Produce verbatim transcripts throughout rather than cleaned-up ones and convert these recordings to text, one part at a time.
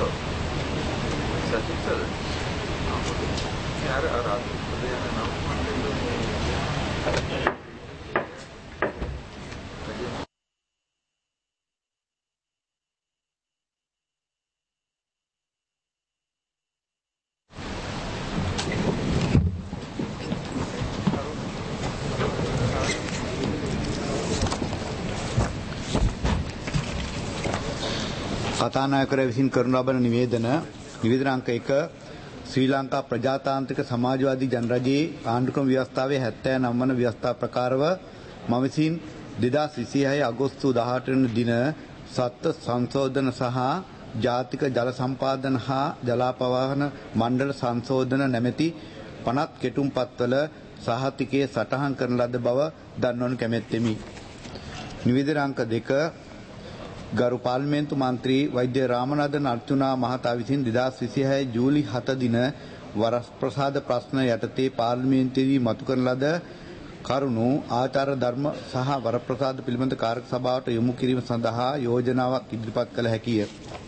කතානායකවරයා විසින් කරනු ලබන නිවේදන නිවේදන අංක එක ශ්‍රී ලංකා ප්‍රජාතාන්ත්‍රික සමාජවාදී ජනරජයේ ආණ්ඩුක්‍රම ව්‍යවස්ථාවේ හැත්තෑ නව වන ව්‍යවස්ථා ප්‍රකාරව මම විසින් දෙදාස් විසිහය අගෝස්තු දහඅට වන දින සත්ත්ව සංශෝධන සහ ජාතික ජල සම්පාදන හා ජලාපවාහන මණ්ඩල සංශෝධන නැමැති පනත් කෙටුම්පත්වල සහතිකයේ සටහන් කරන ලද බව දන්වනු කැමැත්තෙමි. නිවේදන අංක දෙක ගරු පාර්ලිමේන්තු මන්ත්‍රී වෛද්‍ය රාමනාදන් අර්චුනා මහතා විසින් දෙදාස් විසිහය ජූලි හත දින වරප්‍රසාද ප්‍රශ්න යටතේ පාර්ලිමේන්තුවේදී මතු කරන ලද කරුණු ආචාර ධර්ම සහ වරප්‍රසාද පිළිබඳ කාර්ය සභාවට යොමු කිරීම සඳහා යෝජනාවක් ඉදිරිපත් කළ හැකිය.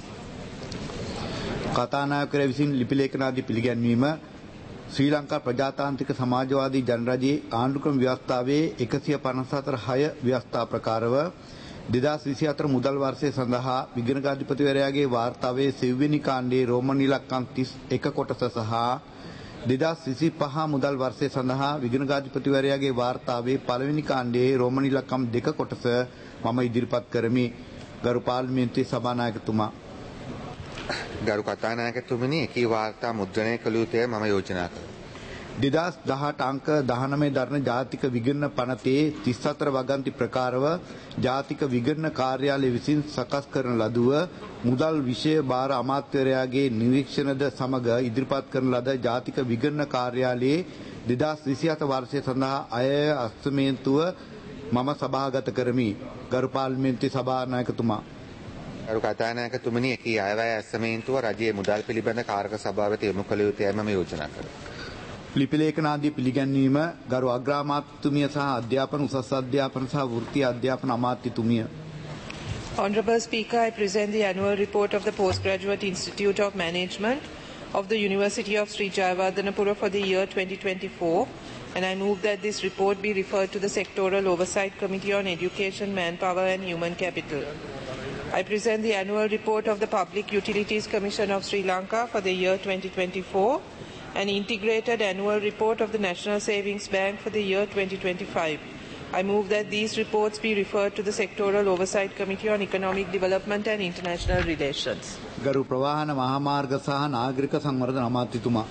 කතානායකවරයා විසින් ලිපි ලේඛනාදී පිළිගැන්වීම ශ්‍රී ලංකා ප්‍රජාතාන්ත්‍රික සමාජවාදී ජනරජයේ ආණ්ඩුක්‍රම ව්‍යවස්ථාවේ එකසිය පනස් හතර හය ව්‍යවස්ථා ප්‍රකාරව දෙදාස් විසිහතර මුදල් වර්ෂය සඳහා විගණකාධිපතිවරයාගේ වාර්තාවේ සෙව්වෙනි කාණ්ඩයේ රෝමන් ඉලක්කම් තිස් එක කොටස සහ දෙදාස් විසිපහ මුදල් වර්ෂය සඳහා විගණකාධිපතිවරයාගේ වාර්තාවේ පළවෙනි කාණ්ඩයේ රෝමන් ඉලක්කම් දෙක කොටස මම ඉදිරිපත් කරමි. ගරු පාර්ලිමේන්තුවේ සභානායකතුමා. ගරු කතානායකතුමනි, එකී වාර්තා මුද්‍රණය කළ යුතුය මම යෝජනා කරමි. දෙදාස් දහඅට අංක දහනවය දරන ජාතික විගණන පනතේ තිස් හතර වගන්ති ප්‍රකාරව ජාතික විගණන කාර්යාලය විසින් සකස් කරන ලදුව මුදල් විෂය භාර අමාත්‍යවරයාගේ නිරීක්ෂණද සමග ඉදිරිපත් කරන ලද ජාතික විගණන කාර්යාලයේ දෙදාස් විසිහත වර්ෂය සඳහා අයවැය අස්තමේන්තුව මම සභාගත කරමි. ගරු පාර්ලිමේන්තුවේ සභානායකතුමා. ගරු කතානායකතුමනි, එකී අයවැය අස්තමේන්තුව රජයේ මුදල් පිළිබඳ කාරක සභාවට යොමු කළ යුතුයයි මම යෝජනා කරමි. ලිපි ලේඛනාදී පිළිගැන්වීම ගරු අග්‍රාමාත්‍යතුමිය සහ අධ්‍යාපන උසස් අධ්‍යාපන සහ වෘත්තීය අධ්‍යාපන අමාත්‍යතුමිය. Honorable Speaker, I present the annual report of the Postgraduate Institute of Management of the University of Sri Jayawardhanapura for the year twenty twenty-four, and I move that this report be referred to the Sectoral Oversight Committee on Education, Manpower and Human Capital. I present the annual report of the Public Utilities Commission of Sri Lanka for the year twenty twenty-four, an integrated annual report of the National Savings Bank for the year twenty twenty-five. I move that these reports be referred to the Sectoral Oversight Committee on Economic Development and International Relations. ගරු ප්‍රවාහන මහාමාර්ග සහ නාගරික සංවර්ධන අමාත්‍යතුමා.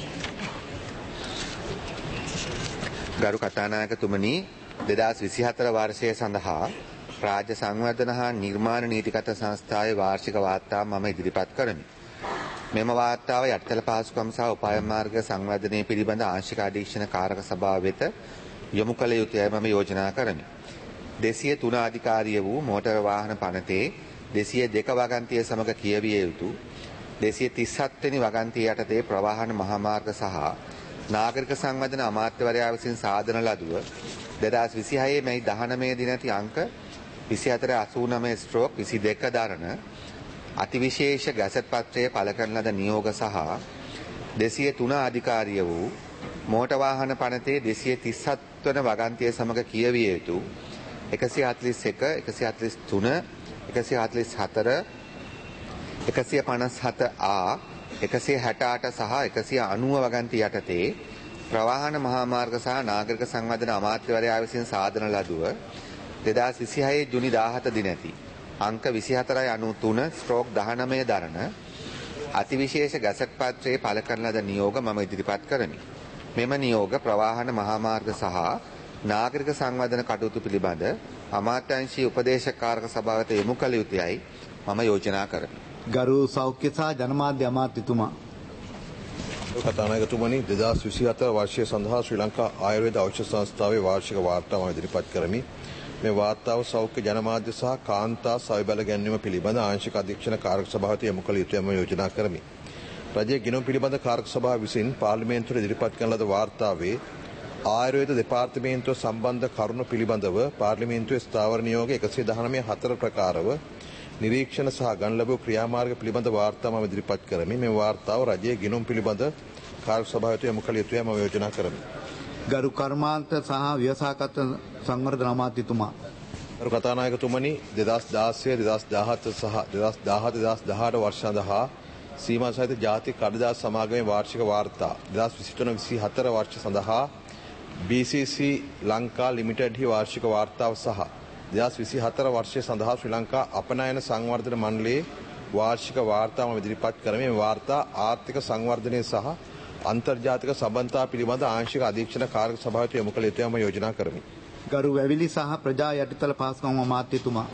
ගරු කතානායකතුමනි, දෙදාස් විසිහතර වර්ෂය සඳහා රාජ්‍ය සංවර්ධන හා නිර්මාණ නීතිගත සංස්ථාවේ වාර්ෂික වාර්තාව මම ඉදිරිපත් කරමි. මෙම වාර්තාව යටිතල පහසුකම් සහ උපාය මාර්ග සංවර්ධනය පිළිබඳ ආංශික අධීක්ෂණ කාරක සභාව වෙත යොමු කළ යුතුයයි මම යෝජනා කරමි. දෙසිය තුන අධිකාරිය වූ මෝටර වාහන පනතේ දෙසිය දෙක වගන්තිය සමග කියවිය යුතු දෙසිය තිස් හත් වෙනි වගන්තිය යටතේ ප්‍රවාහන මහාමාර්ග සහ නාගරික සංවර්ධන අමාත්‍යවරයා විසින් සාදන ලදුව දෙදාස් විසිහය මැයි දහනවය දිනති අංක විසිහතර අසූ නවය ස්ට්‍රෝක් විසි දෙක දරන අතිවිශේෂ ගැසට් පත්‍රය පළ කරන ලද නියෝග සහ දෙසිය තුන අධිකාරිය වූ මෝටර වාහන පනතේ දෙසිය තිස් හත් වන වගන්තිය සමග කියවිය යුතු එකසිය හතළිස් එක, එකසිය හතළිස් තුන, එකසිය හතළිස් හතර, එකසිය පනස් හත ආ, එකසිය හැට අට සහ එකසිය අනූව වගන්ති යටතේ ප්‍රවාහන මහාමාර්ග සහ නාගරික සංවර්ධන අමාත්‍යවරයා විසින් සාදන ලදුව දෙදාස් විසිහය ජුනි දාහත දිනති අංක විසිහතරයි අනූ තුන ස්ට්‍රෝක් දහනවය දරන අතිවිශේෂ ගැසට් පත්‍රයේ පළ කරන ලද නියෝග මම ඉදිරිපත් කරමි. මෙම නියෝග ප්‍රවාහන මහාමාර්ග සහ නාගරික සංවර්ධන කටයුතු පිළිබඳ අමාත්‍යාංශීය උපදේශක කාරක සභාවට යොමු කළ යුතුයයි මම යෝජනා කරමි. ගරු සෞඛ්‍ය සහ ජනමාධ්‍ය අමාත්‍යතුමා. කතානායකතුමනි, දෙදාස් විසිහතර වර්ෂය සඳහා ශ්‍රී ලංකා ආයුර්වේද ඖෂධ සංස්ථාවේ වාර්ෂික වාර්තාව මම ඉදිරිපත් කරමි. මේ වාර්තාව සෞඛ්‍ය ජනමාධ්‍ය සහ කාන්තා සවිබල ගැන්වීම පිළිබඳ ආංශික අධීක්ෂණ කාරක සභාවට යොමු කළ යුතුයි මම යෝජනා කරමි. රජයේ ගිණුම් පිළිබඳ කාරක සභාව විසින් පාර්ලිමේන්තුවට ඉදිරිපත් කරන ලද වාර්තාවේ ආයුර්වේද දෙපාර්තමේන්තුව සම්බන්ධ කරුණු පිළිබඳව පාර්ලිමේන්තුවේ ස්ථාවර නියෝග එකසිය දහනවය හතර ප්‍රකාරව නිරීක්ෂණ සහ ගණන් ලැබූ ක්‍රියාමාර්ග පිළිබඳ වාර්තා මම ඉදිරිපත් කරමි. මේ වාර්තාව රජයේ ගිණුම් පිළිබඳ කාර්ය සභාවට යොමු කළ යුතුයි මම යෝජනා කරමි. ගරු කර්මාන්ත සහ ව්‍යවසායකත්ව සංවර්ධන අමාත්‍යතුමා. ගරු කතානායකතුමනි දෙදහස් දාසය දෙදහස් දාහත සහ දෙදහස් දාහත දෙදහස් දහඅට වර්ෂ සඳහා සීමා සහිත ජාතික කඩදාසි සමාගමේ වාර්ෂික වාර්තා දෙදහස් විසිතුන විසිහතර වර්ෂ සඳහා බී සී සී ලංකා ලිමිටඩ් හි වාර්ෂික වාර්තාව සහ දෙදහස් විසිහතර වර්ෂය සඳහා ශ්‍රී ලංකා අපනයන සංවර්ධන මණ්ඩලයේ වාර්ෂික වාර්තාව ඉදිරිපත් කරමි. මේ වාර්තා ආර්ථික සංවර්ධනය සහ අන්තර්ජාතික සම්බන්ධතා පිළිබඳ ආංශික අධීක්ෂණ කාර්ය සභාවට යොමු කළ යුතුයි මම යෝජනා කරමි. ගරු වැවිලි සහ ප්‍රජා යටිතල පහසුකම් අමාත්‍යතුමා.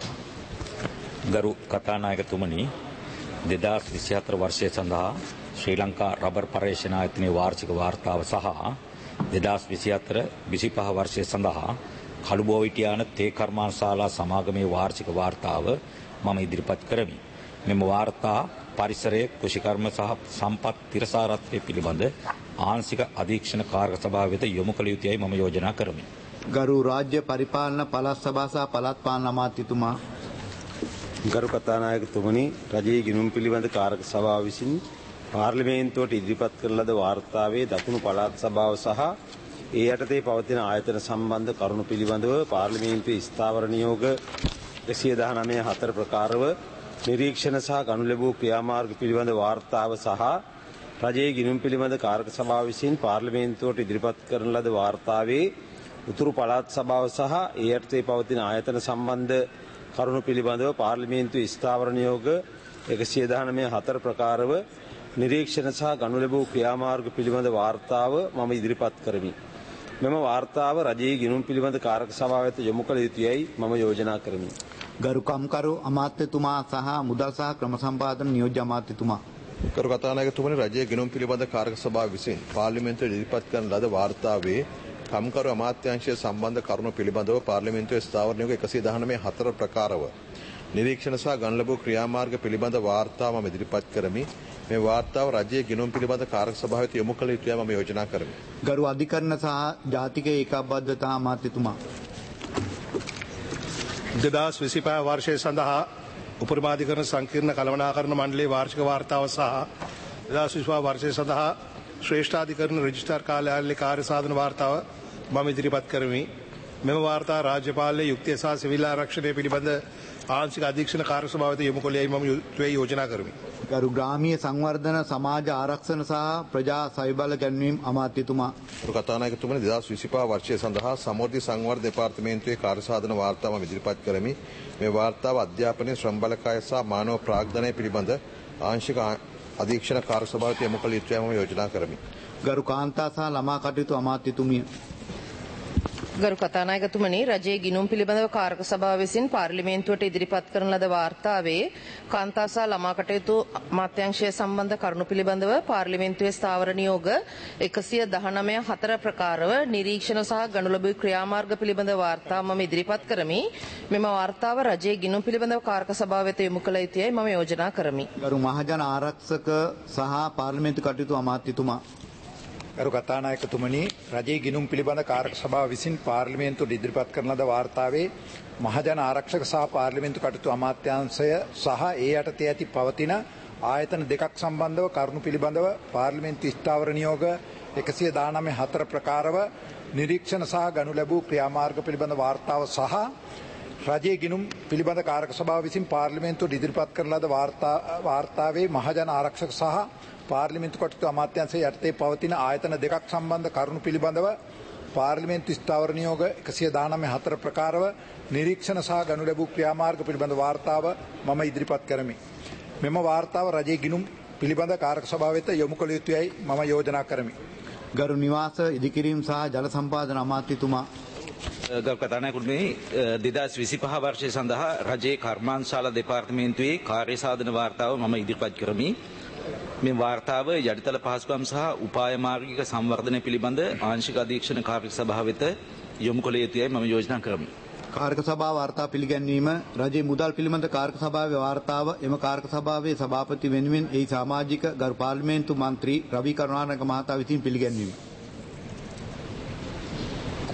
ගරු කතානායකතුමනි දෙදහස් විසිහතර වර්ෂය සඳහා ශ්‍රී ලංකා රබර් පර්යේෂණ ආයතනයේ වාර්ෂික වාර්තාව සහ දෙදහස් විසිහතර විසිපහ වර්ෂය සඳහා කළුබෝවිටියාන තේ කර්මාන්තශාලා සමාගමේ වාර්ෂික වාර්තාව මම ඉදිරිපත් කරමි. මෙම වාර්තා පරිසරයේ කෘෂිකර්ම සහ සම්පත් තිරසාරත්වය පිළිබඳ ආංශික අධීක්ෂණ කාර්ය සභාව වෙත යොමු කළ යුතුයි මම යෝජනා කරමි. ගරු රාජ්‍ය පරිපාලන පළාත් සභා සහ පළාත් පාලන අමාත්‍යතුමා. ගරු කතානායකතුමනි රජයේ ගිණුම් පිළිබඳ කාර්ය සභාව විසින් පාර්ලිමේන්තුවට ඉදිරිපත් කරන ලද වාර්තාවේ දකුණු පළාත් සභාව සහ ඒ යටතේ පවතින ආයතන සම්බන්ධ කරුණු පිළිබඳව පාර්ලිමේන්තුවේ ස්ථාවර නියෝග එකසිය දහනවය හතර ප්‍රකාරව නිරීක්ෂණ සහ ගනු ලැබූ ක්‍රියාමාර්ග පිළිබඳ වාර්තාව සහ රජයේ ගිණුම් පිළිබඳ කාර්ය සභාව විසින් පාර්ලිමේන්තුවට ඉදිරිපත් කරන ලද වාර්තාවේ උතුරු පළාත් සභාව සහ ඒ යටතේ පවතින ආයතන සම්බන්ධ කරුණු පිළිබඳව පාර්ලිමේන්තුවේ ස්ථාවර නියෝග එකසිය දහනවය හතර ප්‍රකාරව නිරීක්ෂණ සහ ගනු ලැබූ ක්‍රියාමාර්ග පිළිබඳ වාර්තාව මම ඉදිරිපත් කරමි. මෙම වාර්තාව රජයේ ගිණුම් පිළිබඳ කාර්ය සභාව වෙත යොමු කළ යුතුයයි මම යෝජනා කරමි. ගරු කම්කරු අමාත්‍යතුමා සහ මුදල් සහ ක්‍රම සම්පාදන නියෝජ්‍ය අමාත්‍යතුමා. ගරු කතානායකතුමනි රජයේ ගිණුම් පිළිබඳ කාර්ය සභාව විසින් පාර්ලිමේන්තුවේ ඉදිරිපත් කරන ලද වාර්තාවේ කම්කරු අමාත්‍යාංශය සම්බන්ධ කරුණු පිළිබඳව පාර්ලිමේන්තුවේ ස්ථාවර නියෝග එකසිය දහනවය හතර ප්‍රකාරව නිරීක්ෂණ සහ ගණන් ලැබූ ක්‍රියාමාර්ග පිළිබඳ වාර්තාව මම ඉදිරිපත් කරමි. මේ වාර්තාව රජයේ ගිණුම් පිළිබඳ කාර්ය සභාව වෙත යොමු කළ යුතුයි මම යෝජනා කරමි. ගරු අධිකරණ සහ ජාතික ඒකාබද්ධතා අමාත්‍යතුමා. දෙදහස් විසිපහ වර්ෂය සඳහා උපරිමාධිකරණ සංකීර්ණ කළමනාකරණ මණ්ඩලයේ වාර්ෂික වාර්තාව සහ දෙදහස් විසිපහ වර්ෂය සඳහා ශ්‍රේෂ්ඨාධිකරණ රෙජිස්ට්‍රාර් කාර්යාලයේ කාර්ය සාධන වාර්තාව මම ඉදිරිපත් කරමි. මෙම වාර්තා රාජ්‍ය පාලනයේ යුක්තිය සහ සිවිල් ආරක්ෂණය පිළිබඳ ආංශික අධීක්ෂණ කාර්ය සභාව වෙත යොමු කළ යයි මම යෝජනා කරමි. ගරු ග්‍රාමීය සංවර්ධන සමාජ ආරක්ෂණ සහ ප්‍රජා සවිබල ගැන්වීම් අමාත්‍යතුමා. ගරු කතානායකතුමනි දෙදහස් විසිපහ වර්ෂය සඳහා සමෘද්ධි සංවර්ධන දෙපාර්තමේන්තුවේ කාර්ය සාධන වාර්තාව මම ඉදිරිපත් කරමි. මේ වාර්තාව අධ්‍යාපනයේ ශ්‍රම බලකාය සහ මානව ප්‍රාග්ධනය පිළිබඳ ආංශික අධීක්ෂණ කාර්ය සභාව වෙත යොමු කළ යුතුයි මම යෝජනා කරමි. ගරු කාන්තා සහ ළමා කටයුතු අමාත්‍යතුමිය. ගරු කතානායකතුමනි රජයේ ගිණුම් පිළිබඳව කාර්ක සභාව විසින් පාර්ලිමේන්තුවට ඉදිරිපත් කරන ලද වාර්තාවේ කාන්තා සහ ළමා කටයුතු අමාත්‍යාංශය සම්බන්ධ කරුණු පිළිබඳව පාර්ලිමේන්තුවේ ස්ථාවර නියෝග එකසිය දහනවය හතර ප්‍රකාරව නිරීක්ෂණ සහ ගනු ලැබූ ක්‍රියාමාර්ග පිළිබඳ වාර්තාව මම ඉදිරිපත් කරමි. මෙම වාර්තාව රජයේ ගිණුම් පිළිබඳව කාර්ක සභාව වෙත යොමු කළ යුතුයි මම යෝජනා කරමි. ගරු මහජන ආරක්ෂක සහ පාර්ලිමේන්තු කටයුතු අමාත්‍යතුමා. ගරු කතානායකතුමනි රජයේ ගිණුම් පිළිබඳ කාර්ය සභාව විසින් පාර්ලිමේන්තුවට ඉදිරිපත් කරන ලද වාර්තාවේ මහජන ආරක්ෂක සහ පාර්ලිමේන්තු කටයුතු අමාත්‍යාංශය සහ ඒ යටතේ ඇති පවතින ආයතන දෙකක් සම්බන්ධව කරුණු පිළිබඳව පාර්ලිමේන්තු ස්ථාවර නියෝග එකසිය දහනවය හතර ප්‍රකාරව නිරීක්ෂණ සහ ගනු ලැබූ ක්‍රියාමාර්ග පිළිබඳ වාර්තාව සහ රජයේ ගිණුම් පිළිබඳ කාර්ය සභාව විසින් පාර්ලිමේන්තුවට ඉදිරිපත් කරන ලද වාර්තාවේ මහජන ආරක්ෂක සහ පාර්ලිමේන්තු කටයුතු අමාත්‍යාංශය යටතේ පවතින ආයතන දෙකක් සම්බන්ධ කරුණු පිළිබඳව පාර්ලිමේන්තු ස්ථාවර නියෝග එකසිය දහනවය හතර ප්‍රකාරව නිරීක්ෂණ සහ ගනු ලැබූ ක්‍රියාමාර්ග පිළිබඳ වාර්තාව මම ඉදිරිපත් කරමි. මෙම වාර්තාව රජයේ ගිණුම් පිළිබඳ කාර්ය සභාව වෙත යොමු කළ යුතුයයි මම යෝජනා කරමි. ගරු නිවාස ඉදිකිරීම සහ ජල සම්පාදන අමාත්‍යතුමා. ගරු කතානායකතුමනි දෙදහස් විසිපහ වර්ෂය සඳහා රජයේ කර්මාන්තශාලා දෙපාර්තමේන්තුවේ කාර්ය සාධන වාර්තාව මම ඉදිරිපත් කරමි. මේ වාර්තාව යටිතල පහසුකම් සහ උපාය මාර්ගික සංවර්ධනය පිළිබඳ ආංශික අධීක්ෂණ කාර්ය සභාව වෙත යොමු කළ යුතුයි මම යෝජනා කරමි. කාර්ක සභාව වාර්තා පිළිගැන්වීම රජයේ මුදල් පිළිබඳ කාර්ක සභාවේ වාර්තාව එම කාර්ක සභාවේ සභාපති වෙනුවෙන් ඒ සමාජික ගරු පාර්ලිමේන්තු මන්ත්‍රී රවි කරුණාරත්න මහතා විසින් පිළිගැන්වීම.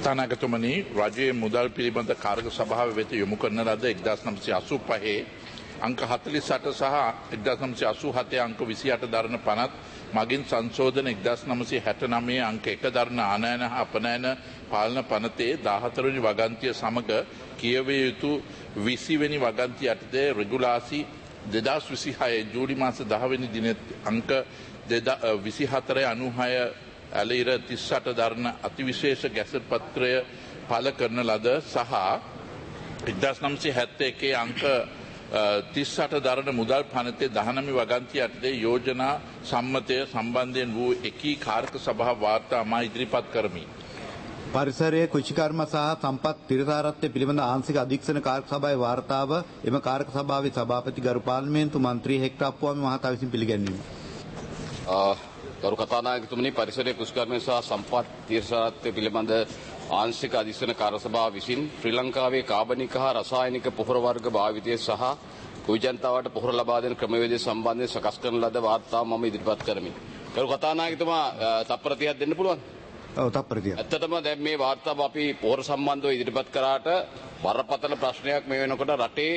කතානායකතුමනි රජයේ මුදල් පිළිබඳ කාර්ක සභාව වෙත යොමු කරන ලද එක්දාස් නවසිය අසූ පහේ අංක හතළිස් අට සහ එක්දාස් නවසිය අසූ හතේ අංක විසි අට දරන පනත් මගින් සංශෝධන එක්දාස් නවසිය හැට නවයේ අංක එක දරන ආනයන හා අපනයන පාලන පනතේ දාහතර වෙනි වගන්තිය සමග කියවිය යුතු විසි වෙනි වගන්තිය යටතේ රෙගුලාසි දෙදහස් විසිහය ජූලි මාස දහ වෙනි දින අංක විසිහතර අනූහය ඇලීර තිස් අට දරන අතිවිශේෂ ගැසට් පත්‍රය පළ කරන ලද සහ එක්දාස් නවසිය හැත්තෑ එකේ අංක තිස් අට දරන මුදල් පනතේ දහනවය වගන්තිය යටතේ යෝජනා සම්මතය සම්බන්ධයෙන් වූ එකී කාර්ක සභාව වාර්තා මා ඉදිරිපත් කරමි. පරිසරයේ කුෂිකර්ම සහ සම්පත් තිරසාරත්වය පිළිබඳ ආංශික අධීක්ෂණ කාර්ක සභාවේ වාර්තාව එම කාර්ක සභාවේ සභාපති ගරු පාර්ලිමේන්තු මන්ත්‍රී හෙක්ටර් අප්පුවාමි මහතා විසින් පිළිගැන්වීම. ගරු කතානායකතුමනි, පරිසරයේ කුෂිකර්ම සහ සම්පත් තිරසාරත්වය පිළිබඳ ආංශික අධීක්ෂණ කාර්ක සභාව විසින් ශ්‍රී ලංකාවේ කාබනික හා රසායනික පොහොර වර්ග භාවිතය සහ කුයි ජනතාවට පොහොර ලබා දෙන ක්‍රමවේදය සම්බන්ධයෙන් සකස් කරන ලද වාර්තාව මම ඉදිරිපත් කරමි. ගරු කතානායකතුමා තප්පර තිහක් දෙන්න පුළුවන්? ඔව් තප්පර තිහක්. ඇත්තටම දැන් මේ වාර්තාව අපි පොහොර සම්බන්ධව ඉදිරිපත් කරාට බරපතල ප්‍රශ්නයක් මේ වෙනකොට රටේ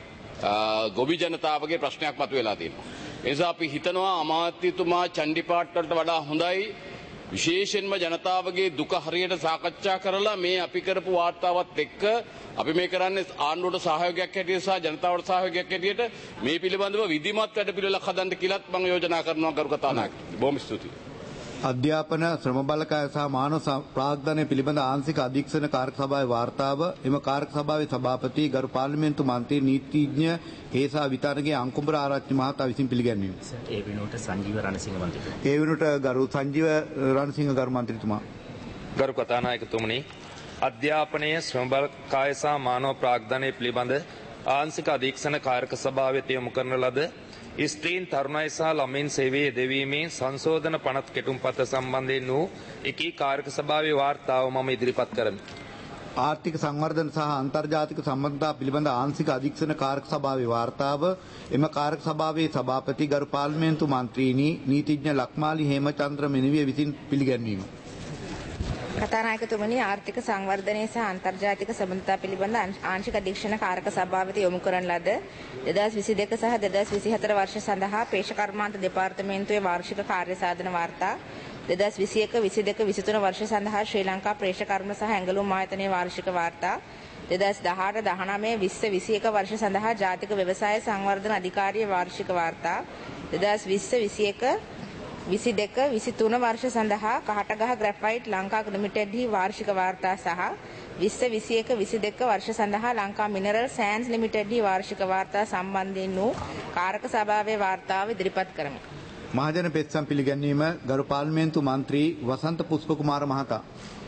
ගොවි ජනතාවගේ ප්‍රශ්නයක් මතුවලා තියෙනවා. ඒ නිසා අපි හිතනවා අමාත්‍යතුමා චණ්ඩිපාට වලට වඩා හොඳයි විශේෂයෙන්ම ජනතාවගේ දුක හරියට සාකච්ඡා කරලා මේ අපි කරපු වාර්තාවත් එක්ක අපි මේ කරන්නේ ආණ්ඩුවට සහයෝගයක් හැටියට සහ ජනතාවට සහයෝගයක් හැටියට මේ පිළිබඳව විධිමත් වැඩ පිළිවෙලක් හදන්න කියලාත් මම යෝජනා කරනවා ගරු කතානායකතුමනි. බොහොම ස්තුතියි. අධ්‍යාපන ශ්‍රම බලකාය සහ මානව ප්‍රාග්ධනය පිළිබඳ ආංශික අධීක්ෂණ කාර්ක සභාවේ වාර්තාව එම කාර්ක සභාවේ සභාපති ගරු පාර්ලිමේන්තු මන්ත්‍රී නීතිඥ හේසා විතානගේ අංකුඹර ආරච්චි මහතා විසින් පිළිගැන්වීම. ඒ වෙනුවට සංජීව රණසිංහ මන්ත්‍රීතුමා. ඒ වෙනුවට ගරු සංජීව රණසිංහ ගරු මන්ත්‍රීතුමා. ගරු කතානායකතුමනි, අධ්‍යාපනය ශ්‍රම බලකාය සහ මානව ප්‍රාග්ධනය පිළිබඳ ආංශික අධීක්ෂණ කාර්ක සභාවේ යොමු කරන ලද ස්ත්‍රීන් තරුණයි සහ ළමයින් සේවයේ යෙදවීමේ සංශෝධන පනත් කෙටුම්පත සම්බන්ධයෙන් වූ එකී කාර්ක සභාවේ වාර්තාව මම ඉදිරිපත් කරමි. ආර්ථික සංවර්ධන සහ අන්තර්ජාතික සම්බන්ධතා පිළිබඳ ආංශික අධීක්ෂණ කාර්ක සභාවේ වාර්තාව එම කාර්ක සභාවේ සභාපති ගරු පාර්ලිමේන්තු මන්ත්‍රීනි නීතිඥ ලක්මාලි හේමචන්ද්‍ර මෙනවිය විසින් පිළිගැන්වීම. කතානායකතුමනි, ආර්ථික සංවර්ධනය සහ අන්තර්ජාතික සම්බන්ධතා පිළිබඳ ආංශික අධීක්ෂණ කාරක සභාවට යොමු කරන ලද දෙදහස් විසි දෙක සහ දෙදහස් විසි හතර වර්ෂ සඳහා පේෂ කර්මාන්ත දෙපාර්තමේන්තුවේ වාර්ෂික කාර්ය සාධන වාර්තා, දෙදහස් විසි එක විසි දෙක විසි තුන වර්ෂ සඳහා ශ්‍රී ලංකා ප්‍රේෂ කර්ම සහ ඇඟලුම් ආයතනයේ වාර්ෂික වාර්තා, දෙදහස් දහඅට දහනවය විස්ස විසි එක වර්ෂ සඳහා ජාතික ව්‍යවසාය සංවර්ධන අධිකාරිය වාර්ෂික වාර්තා, දෙදහස් විස්ස විසි එක විසි දෙක විසි තුන වර්ෂ සඳහා කහටගහ ග්‍රැෆයිට් ලංකා ලිමිටෙඩ්හි වාර්ෂික වාර්තා සහ විස්ස විසි එක විසි දෙක වර්ෂ සඳහා ලංකා මිනරල් සෑන්ඩ්ස් ලිමිටෙඩ්හි වාර්ෂික වාර්තා සම්බන්ධයෙන් වූ කාරක සභාවේ වාර්තාව ඉදිරිපත් කරමු. මහජන පෙත්සම් පිළිගැන්වීම ගරු පාර්ලිමේන්තු මන්ත්‍රී වසන්ත පුෂ්පකුමාර මහතා.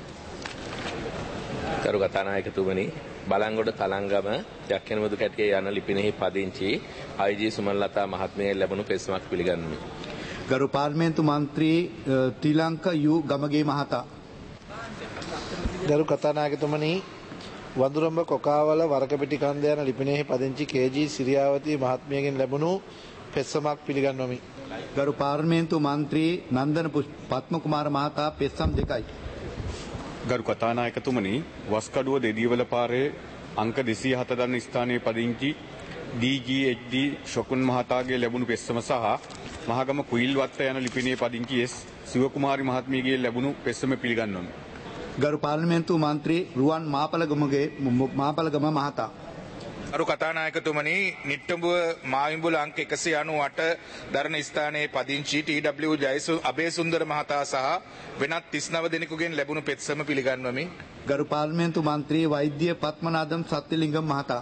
ගරු කතානායකතුමනි, බලංගොඩ තලංගම යක්කෙනමුදු කැටියේ යන ලිපිනෙහි පදිංචි අයිජී සුමන්ලතා මහත්මිය ලැබුණු පෙත්සමක් පිළිගන්වමි. ගරු පාර්ලිමේන්තු මන්ත්‍රී තිලංක යු ගමගේ මහතා. ගරු කතානායකතුමනි, වඳුරඹ කොකාවල වරකපිටි කන්ද යන ලිපිනෙහි පදිංචි කේජී සිරියාවතී මහත්මියගෙන් ලැබුණු පෙත්සමක් පිළිගන්වමි. ගරු පාර්ලිමේන්තු මන්ත්‍රී නන්දන පත්මකුමාර මහතා පෙත්සම් දෙකයි. ගරු කතානායකතුමනි, වස්කඩුව දෙදියවල පාරේ අංක දෙසිය හත දරන ස්ථානයේ පදිංචි ඩී ජී එච් ඩී ශොකුන් මහතාගේ ලැබුණු පෙත්සම සහ මහගම කුයිල්වත්ත යන ලිපිනේ පදිංචි එස් සිවකුමාරි මහත්මියගේ ලැබුණු පෙත්සම පිළිගන්වමි. ගරු පාර්ලිමේන්තු මන්ත්‍රී රුවන් මාපලගමගේ මාපලගම මහතා. ගරු කතානායකතුමනි, නිට්ටඹුව මාවිඹුල අංක එකසිය අනූඅට දරන ස්ථානයේ පදිංචි ටී ඩබ්ලිව් ජයසු අබේසුන්දර මහතා සහ වෙනත් තිස් නව දෙනෙකුගෙන් ලැබුණු පෙත්සම පිළිගන්වමි. ගරු පාර්ලිමේන්තු මන්ත්‍රී වෛද්‍ය පත්මනාදම් සත්‍යලිංගම් மகதா.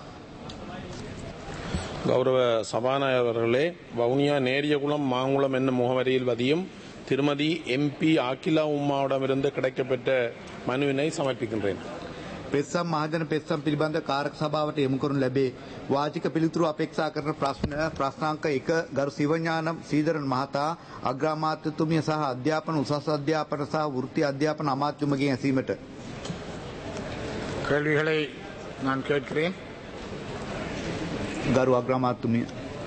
கௌரவ சபாநாயகர் அவர்களே, வவுனியா நேரியகுளம் மாங்குளம் என்னும் முகவரியில் பதியும் திருமதி எம்பி ஆக்கிலா உம்மாவிடமிருந்து கிடைக்கப்பெற்ற மனுவினை சமர்ப்பிக்கின்றேன். පෙත්සම් මහජන පෙත්සම් පිළිබඳ කාරක සභාවට යොමු කරනු ලැබේ. වාචික පිළිතුරු අපේක්ෂා කරන ප්‍රශ්න ප්‍රශ්නාංක එක ගරු සිවඥානම් සීදරන් මහතා අග්‍රාමාත්‍යතුමිය සහ අධ්‍යාපන උසස් අධ්‍යාපන සහ වෘත්ති අධ්‍යාපන අමාත්‍යතුමගෙන් ඇසීමට. கேள்விகளை நான் கேட்கிறேன். ගරු අග්‍රාමාත්‍යතුමිය.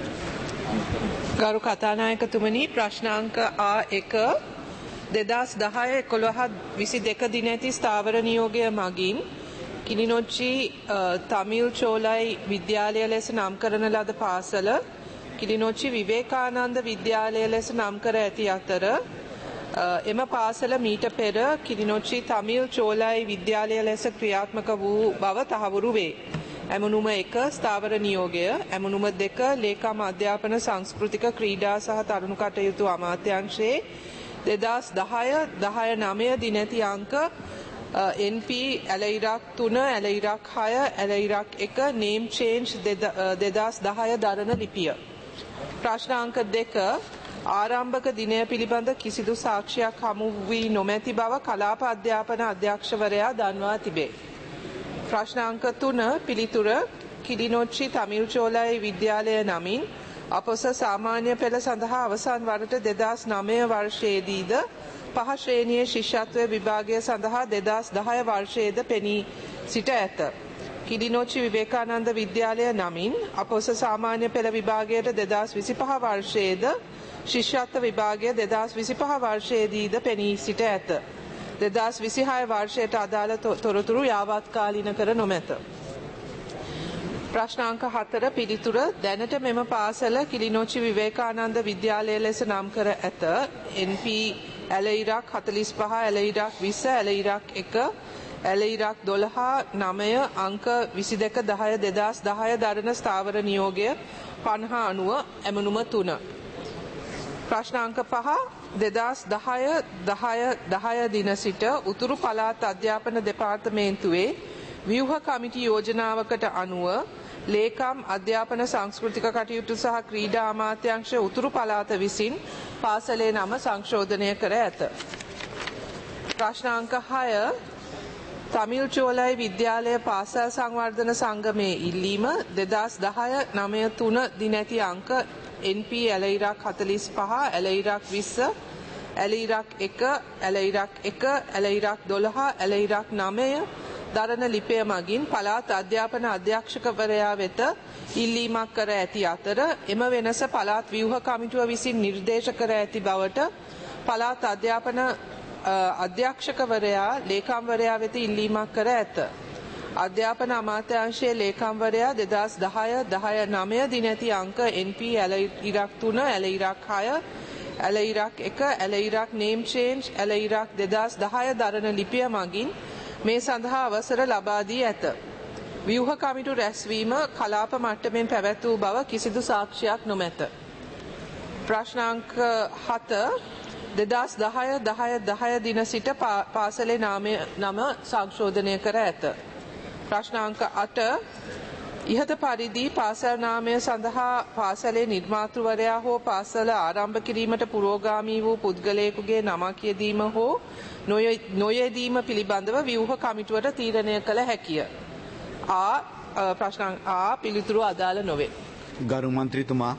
ගරු කතානායකතුමනි, ප්‍රශ්නාංක ආ එක දෙදහස් දහය එකොළහ විසි දෙක දින ඇති ස්ථාවර නියෝගය මගින් කිලිනොච්චි තමිල් චෝලයි විද්‍යාලය ලෙස නම් කරන ලද පාසල කිලිනොච්චි විවේකානන්ද විද්‍යාලය ලෙස නම් කර ඇති අතර එම පාසල මීට පෙර කිලිනොච්චි තමිල් චෝලයි විද්‍යාලය ලෙස ක්‍රියාත්මක වූ බව තහවුරු වේ. ඇමුණුම එක ස්ථාවර නියෝගය, ඇමුණුම දෙක ලේකම් අධ්‍යාපන සංස්කෘතික ක්‍රීඩා සහ තරුණ කටයුතු අමාත්‍යාංශයේ දෙදහස් දහය දහය නවය දිනැති අංක එන් පී ඇල ඉරක් තුන ඇල ඉරක් හය ඇල ඉරක් එක නේම් චේන්ජ් දෙදහස් දහය දරන ලිපිය. ප්‍රශ්න අංක දෙක ආරම්භක දිනය පිළිබඳ කිසිදු සාක්ෂියක් හමු වී නොමැති බව කලාප අධ්‍යාපන අධ්‍යක්ෂවරයා දන්වා තිබේ. ප්‍රශ්න අංක තුන පිළිතුර කිලිනොච්චි තමිල් චෝලයි විද්‍යාලය නමින් අපොස සාමාන්‍ය පෙළ සඳහා අවසන් වරට දෙදහස් නවය වර්ෂයේදීද පහ ශ්‍රේණියේ ශිෂ්‍යත්වය විභාගය සඳහා දෙදහස් දහය වර්ෂයේද පෙනී සිට ඇත. කිලිනොච්චි විවේකානන්ද විද්‍යාලය නමින් අපොස සාමාන්‍ය පෙළ විභාගයට දෙදහස් විසිපහ වර්ෂයේද ශිෂ්‍යත්ව විභාගය දෙදහස් විසිපහ වර්ෂයේදීද පෙනී සිට ඇත. දෙදහස් විසිහය වර්ෂයට අදාළ තොරතුරු යාවත්කාලීන කර නොමැත. ප්‍රශ්න අංක හතර පිළිතුර දැනට මෙම පාසල කිලිනොච්චි විවේකානන්ද විද්‍යාලය ලෙස නම් කර ඇත. එන් පී ඇල ඉරක් හතළිස් පහ ඇල ඉරක් විස්ස ඇල ඉරක් එක ඇල ඉරක් දොළහ නවය අංක විසි දෙක දහය දෙදහස් දහය දරන ස්ථාවර නියෝගය පනහ අනුව ඇමනුම තුන. ප්‍රශ්න අංක පහ දෙදහස් දහය දහය දහය දින සිට උතුරු පළාත් අධ්‍යාපන දෙපාර්තමේන්තුවේ ව්‍යුහ කමිටු යෝජනාවකට අනුව ලේකම් අධ්‍යාපන සංස්කෘතික කටයුතු සහ ක්‍රීඩා අමාත්‍යාංශ උතුරු පළාත විසින් පාසලේ නම සංශෝධනය කර ඇත. ප්‍රශ්න අංක හය තමිල් චෝලයි විද්‍යාලය පාසල් සංවර්ධන සංගමයේ ඉල්ලීම දෙදහස් දහය නවය තුන දිනැති අංක එන් පී ඇල ඉරක් හතළිස් පහ ඇල ඉරක් විස්ස ඇල ඉරක් එක ඇල ඉරක් එක ඇල ඉරක් දොළහ ඇල ඉරක් නවය දරන ලිපය මගින් පළාත් අධ්‍යාපන අධ්‍යක්ෂකවරයා වෙත ඉල්ලීමක් කර ඇති අතර එම වෙනස පළාත් ව්‍යුහ කමිටුව විසින් නිර්දේශ කර ඇති බවට පළාත් අධ්‍යාපන අධ්‍යක්ෂකවරයා ලේකම්වරයා වෙත ඉල්ලීමක් කර ඇත. අධ්‍යාපන අමාත්‍යාංශයේ ලේකම්වරයා දෙදහස් දහය දහය නවය දිනැති අංක එන් පී ඇල ඉරක් තුන ඇල ඉරක් හය ඇල ඉරක් එක ඇල ඉරක් නේම් චේන්ජ් ඇල ඉරක් දෙදහස් දහය දරන ලිපිය මගින් මේ සඳහා අවසර ලබා දී ඇත. ව්‍යුහ කමිටු රැස්වීම කලාප මට්ටමින් පැවැත් වූ බව කිසිදු සාක්ෂියක් නොමැත. ප්‍රශ්න අංක හත දෙදහස් දහය දහය දහය දින සිට පාසලේ නාමය නම සංශෝධනය කර ඇත. ප්‍රශ්න අංක අට ඉහත පරිදි පාසල් නාමය සඳහා පාසලේ නිර්මාතෘවරයා හෝ පාසල ආරම්භ කිරීමට පුරෝගාමී වූ පුද්ගලයෙකුගේ නමක් යෙදීම හෝ නොයෙදීම පිළිබඳව ව්‍යුහ කමිටුවට තීරණය කළ හැකිය. ආ ප්‍රශ්න ආ පිළිතුරු අදාළ නොවේ. ගරු මන්ත්‍රීතුமா.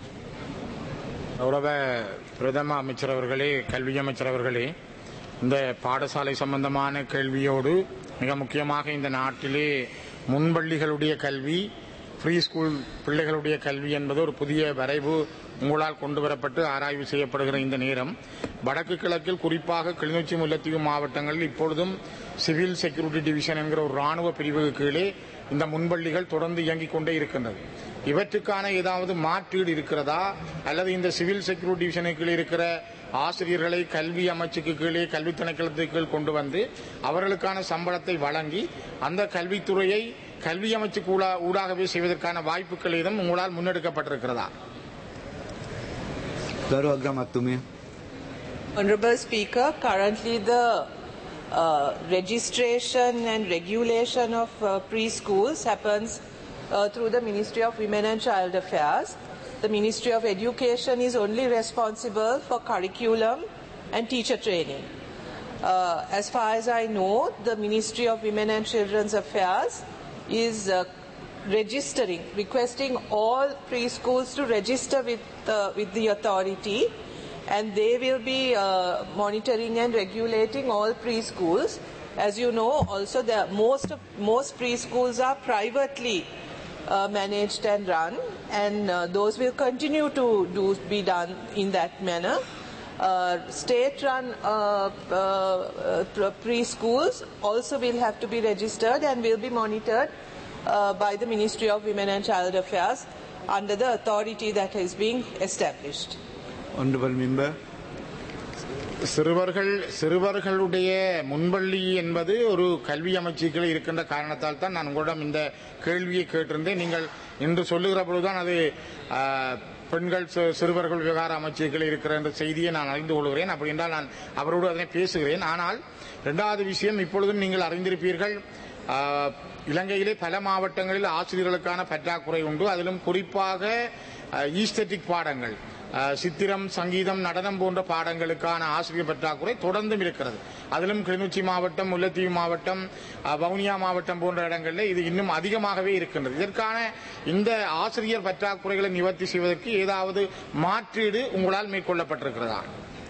கௌரவ பிரதம அமைச்சர் அவர்களே, கல்வி அமைச்சர் அவர்களே, இந்த பாடசாலை சம்பந்தமான கேள்வியோடு மிக முக்கியமாக இந்த நாட்டிலே முன்பள்ளிகளுடைய கல்வி, ஃப்ரீ ஸ்கூல் பிள்ளைகளுடைய கல்வி என்பது ஒரு புதிய வரைவு உங்களால் கொண்டு வரப்பட்டு ஆராய்வு செய்யப்படுகிற இந்த நேரம் வடக்கு கிழக்கில் குறிப்பாக கிளிநொச்சி முல்லைத்தீவு மாவட்டங்களில் இப்பொழுதும் சிவில் செக்யூரிட்டி டிவிஷன் என்கிற ஒரு ராணுவ பிரிவுக்கு கீழே இந்த முன்பள்ளிகள் தொடர்ந்து இயங்கிக் கொண்டே இருக்கின்றது. இவற்றுக்கான ஏதாவது மாற்றீடு இருக்கிறதா, அல்லது இந்த சிவில் செக்யூரிட்டி டிவிஷனுக்கு கீழே இருக்கிற ஆசிரியர்களை கல்வி அமைச்சுக்கு கீழே கல்வி திணைக்களத்துக்கு கீழ் கொண்டு வந்து அவர்களுக்கான சம்பளத்தை வழங்கி அந்த கல்வித்துறையை கல்வி அமைச்சுக்கு ஊடாகவே செய்வதற்கான வாய்ப்புகள் ஏதும் உங்களால் முன்னெடுக்கப்பட்டிருக்கிறதா? Honorable Speaker, currently the uh, registration and regulation of uh, preschools happens uh, through the Ministry of Women and Child Affairs. The Ministry of Education is only responsible for curriculum and teacher training. Uh, as far as I know, the Ministry of Women and Children's Affairs is uh, registering, requesting all preschools to register with, uh, with the authority, and they will be uh, monitoring and regulating all preschools. As you know, also the most of, most preschools are privately uh, managed and run, and uh, those will continue to do, be done in that manner. Uh, state-run uh, uh, preschools also will have to be registered and will be monitored uh, by the Ministry of Women and Child Affairs under the authority that is being established. Honorable Member. சிறுவர்கள் சிறுவர்களுடைய முன்பள்ளி என்பது ஒரு கல்வி அமைச்சுக்கள் இருக்கின்ற காரணத்தால் தான் நான் உங்களிடம் இந்த கேள்வியை கேட்டிருந்தேன். நீங்கள் இன்று சொல்லுகிற பொழுதுதான் அது பெண்கள் சிறுவர்கள் விவகார அமைச்சுக்கள் இருக்கிற என்ற செய்தியை நான் அறிந்து கொள்கிறேன். அப்படி என்றால் நான் அவரோடு அதனை பேசுகிறேன். ஆனால் இரண்டாவது விஷயம், இப்பொழுதும் நீங்கள் அறிந்திருப்பீர்கள், இலங்கையிலே பல மாவட்டங்களில் ஆசிரியர்களுக்கான பற்றாக்குறை உண்டு. அதிலும் குறிப்பாக ஈஸ்தட்டிக் பாடங்கள், சித்திரம், சங்கீதம், நடனம் போன்ற பாடங்களுக்கான ஆசிரியர் பற்றாக்குறை தொடர்ந்தும் இருக்கிறது. அதிலும் கிளிநொச்சி மாவட்டம், முல்லைத்தீவு மாவட்டம், வவுனியா மாவட்டம் போன்ற இடங்களில் இது இன்னும் அதிகமாகவே இருக்கின்றது. இதற்கான இந்த ஆசிரியர் பற்றாக்குறைகளை நிவர்த்தி செய்வதற்கு ஏதாவது மாற்றீடு உங்களால் மேற்கொள்ளப்பட்டிருக்கிறதா?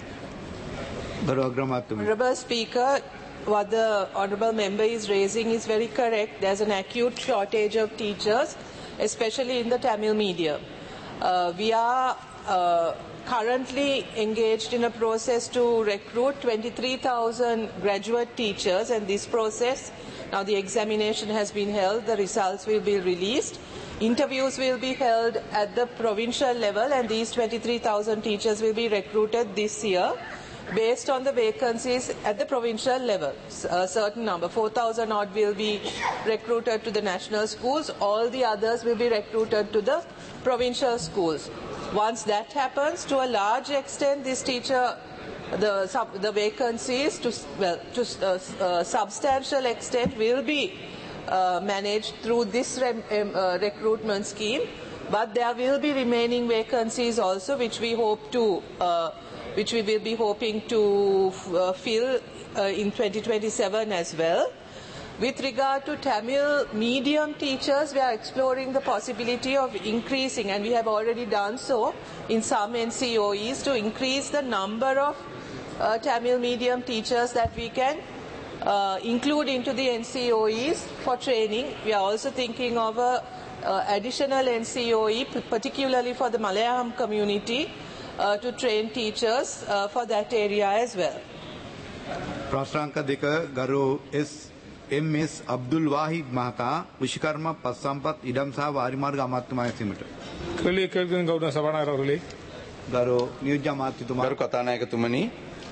Honorable Speaker, what the honorable member is raising is very correct. There's an acute shortage of teachers, especially in the Tamil medium. Uh, we are Uh, currently engaged in a process to recruit twenty-three thousand graduate teachers, and this process, now the examination has been held, the results will be released. Interviews will be held at the provincial level, and these twenty-three thousand teachers will be recruited this year based on the vacancies at the provincial level. A certain number, four thousand odd, will be recruited to the national schools. All the others will be recruited to the provincial schools. Once that happens, to a large extent, this teacher, the sub, the vacancies, to well, to uh, uh, substantial extent, will be uh, managed through this rem, um, uh, recruitment scheme. But there will be remaining vacancies also, which we hope to, uh, which we will be hoping to uh, fill uh, in twenty twenty-seven as well. With regard to Tamil medium teachers, we are exploring the possibility of increasing, and we have already done so in some N C O Es, to increase the number of uh, Tamil medium teachers that we can uh, include into the N C O Es for training. We are also thinking of a uh, additional N C O E, particularly for the Malayalam community, uh, to train teachers uh, for that area as well. ප්‍රශ්නාංක දෙක ගරු S M S Abdul වාහිද් මහතා විශ්වකර්ම පස්සම්පත් ඉඩම් සහ වාරිමාර්ග අමාත්‍යමාය සීමට. කලී කල්ගන් ගෞරව සභානායක අවරුලි. ගරු නියෝජ්‍ය අමාත්‍යතුමා. ගරු කතානායකතුමනි,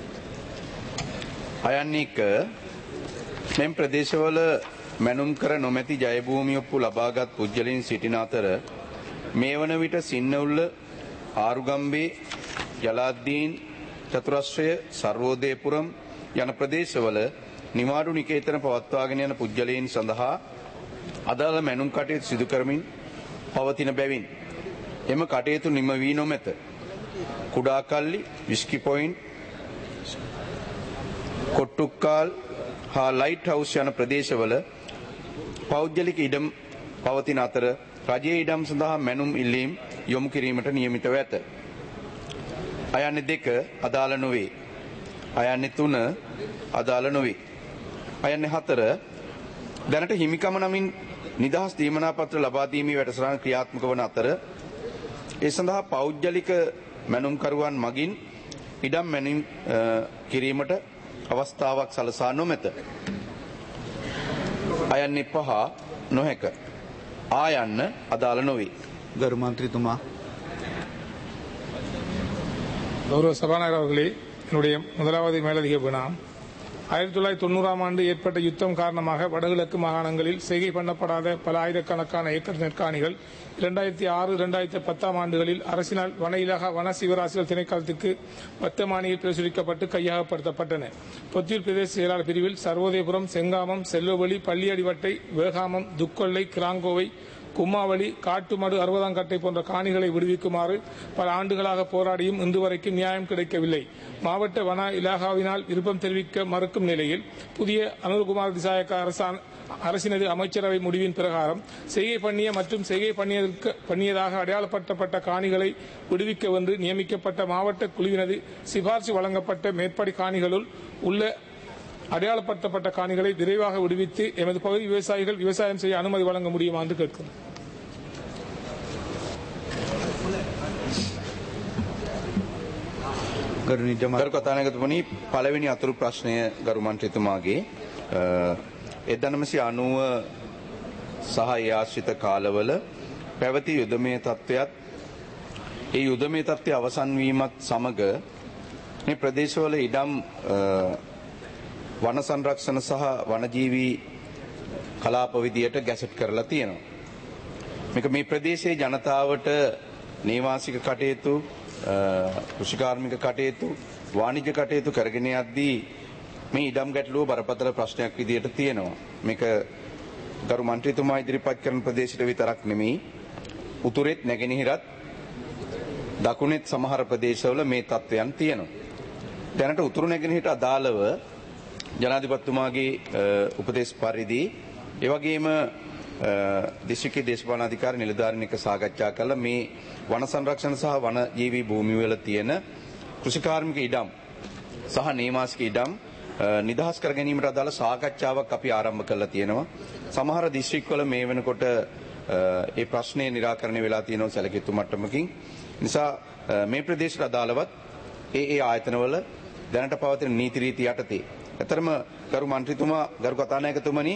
අයන්නේක මෙම් ප්‍රදේශවල මැනුම් කර නොමැති ජයභූමි ඔප්පු ලබාගත් පුද්ගලයන් සිටින අතර මේ වන විට සින්නඋල්ල, ආරුගම්බේ, ජලාද්දීන්, චතුරස්‍රය, සර්වෝදයපුරම් යන ප්‍රදේශවල නිවාඩු නිකේතන පවත්වාගෙන යන පුද්ගලයන් සඳහා අදාළ මැනුම් කටයුතු සිදු කරමින් පවතින බැවින් එම කටයුතු නිම වී නොමැත. කුඩාකල්ලි, විස්කි පොයින්ට්, කොට්ටුක්කාල් හා ලයිට් හවුස් යන ප්‍රදේශවල පෞද්ගලික ඉඩම් පවතින අතර රජයේ ඉඩම් සඳහා මැනුම් ඉල්ලීම් යොමු කිරීමට නියමිතව ඇත. අයන්නේ දෙක අදාළ නොවේ. අයන්නේ තුන අදාළ නොවේ. අයන්නේ හතර දැනට හිමිකම නමින් නිදහස් දීමනා පත්‍ර ලබා දීමේ වැඩසටහන ක්‍රියාත්මක වන අතර ඒ සඳහා පෞද්ගලික මැනුම්කරුවන් මගින් ඉඩම් මැනුම් කිරීමට අවස්ථාවක් සලසා නොමැත. අයන්නේ පහ නොහැක. ආයන්න අදාළ නොවේ. ගරු මන්ත්‍රීතුමා. கௌரவ சபாநாயகர் அவர்களே, என்னுடைய முதலாவது மேலதிக வினா, ஆயிரத்தி தொள்ளாயிரத்தி தொண்ணூறாம் ஆண்டு ஏற்பட்ட யுத்தம் காரணமாக வடகிழக்கு மாகாணங்களில் செய்கை பண்ணப்படாத பல ஆயிரக்கணக்கான ஏக்கர் நெற்காணிகள் இரண்டாயிரத்தி ஆறு இரண்டாயிரத்தி பத்தாம் ஆண்டுகளில் அரசினால் வன இலாகா வன சிவராசிகள் திணைக்களத்துக்கு வர்த்தமானியில் பிரசுரிக்கப்பட்டு கையகப்படுத்தப்பட்டன. பொத்தியூர் பிரதேச செயலாளர் பிரிவில் சர்வோதயபுரம், செங்காமம், செல்வவெளி, பள்ளியடிவட்டை, வேகாமம், துக்கொல்லை, கிராங்கோவை, கும்மாவளி, காட்டுமடு, அறுபதாம் கட்டை போன்ற காணிகளை விடுவிக்குமாறு பல ஆண்டுகளாக போராடியும் இன்று வரைக்கும் நியாயம் கிடைக்கவில்லை. மாவட்ட வன இலாகாவினால் விருப்பம் தெரிவிக்க மறுக்கும் நிலையில் புதிய அனுர்குமார் திசாயக்க அரசான் அரசினது அமைச்சரவை முடிவின் பிரகாரம் செய்கை பண்ணிய மற்றும் செய்கை பண்ணியதற்கு பண்ணியதாக அடையாளப்படுத்தப்பட்ட காணிகளை விடுவிக்க வென்று நியமிக்கப்பட்ட மாவட்ட குழுவினது சிபார்சு வழங்கப்பட்ட மேற்படி காணிகளுள் உள்ள அடையாளப்படுத்தப்பட்ட காணிகளை விரைவாக விடுவித்து எமது பகுதி விவசாயிகள் விவசாயம் செய்ய அனுமதி வழங்க முடியுமா என்று கேட்கிறோம். ගරු කතානායකතුමනි පළවෙනි අතුරු ප්‍රශ්නය ගරු මන්ත්‍රීතුමාගේ එක්දහස් නවසිය අනූව සහ ඒ ආශ්‍රිත කාලවල පැවති යුදමය තත්ත්වයක් ඒ යුදමය තත්ත්වය අවසන් වීමත් සමග මේ ප්‍රදේශවල ඉඩම් වන සංරක්ෂණ සහ වනජීවී කලාප විදියට ගැසට් කරලා තියෙනවා. මේක මේ ප්‍රදේශයේ ජනතාවට නේවාසික කටයුතු කෘෂිකාර්මික කටයුතු වාණිජ්‍ය කටයුතු කරගෙන යද්දී මේ ඉඩම් ගැටලුව බරපතල ප්‍රශ්නයක් විදියට තියෙනවා. මේක ගරු මන්ත්‍රීතුමා ඉදිරිපත් කරන ප්‍රදේශයට විතරක් නෙමෙයි උතුරෙත් නැගෙනහිරත් දකුණෙත් සමහර ප්‍රදේශවල මේ තත්ත්වයන් තියෙනවා. දැනට උතුරු නැගෙනහිරට අදාළව ජනාධිපතිතුමාගේ උපදේශ පරිදි ඒ වගේම දිස්ත්‍රික්කීය දේශපාලන අධිකාරි නිලධාරීන් එක්ක සාකච්ඡා කළා මේ වන සංරක්ෂණ සහ වන ජීවී භූමි වල තියෙන කෘෂිකාර්මික ඉඩම් සහ නේවාසික ඉඩම් නිදහස් කර ගැනීමට අදාළ සාකච්ඡාවක් අපි ආරම්භ කරලා තියෙනවා. සමහර දිස්ත්‍රික්කවල මේ වෙනකොට ඒ ප්‍රශ්නේ निराකරණය වෙලා තියෙනවා සැලකියුතු මට්ටමකින්. නිසා මේ ප්‍රදේශයට අදාළවත් ඒ ඒ ආයතනවල දැනට පවතින නීති රීති යටතේ ඇතරම ගරු මන්ත්‍රීතුමා ගරු කතානායකතුමනි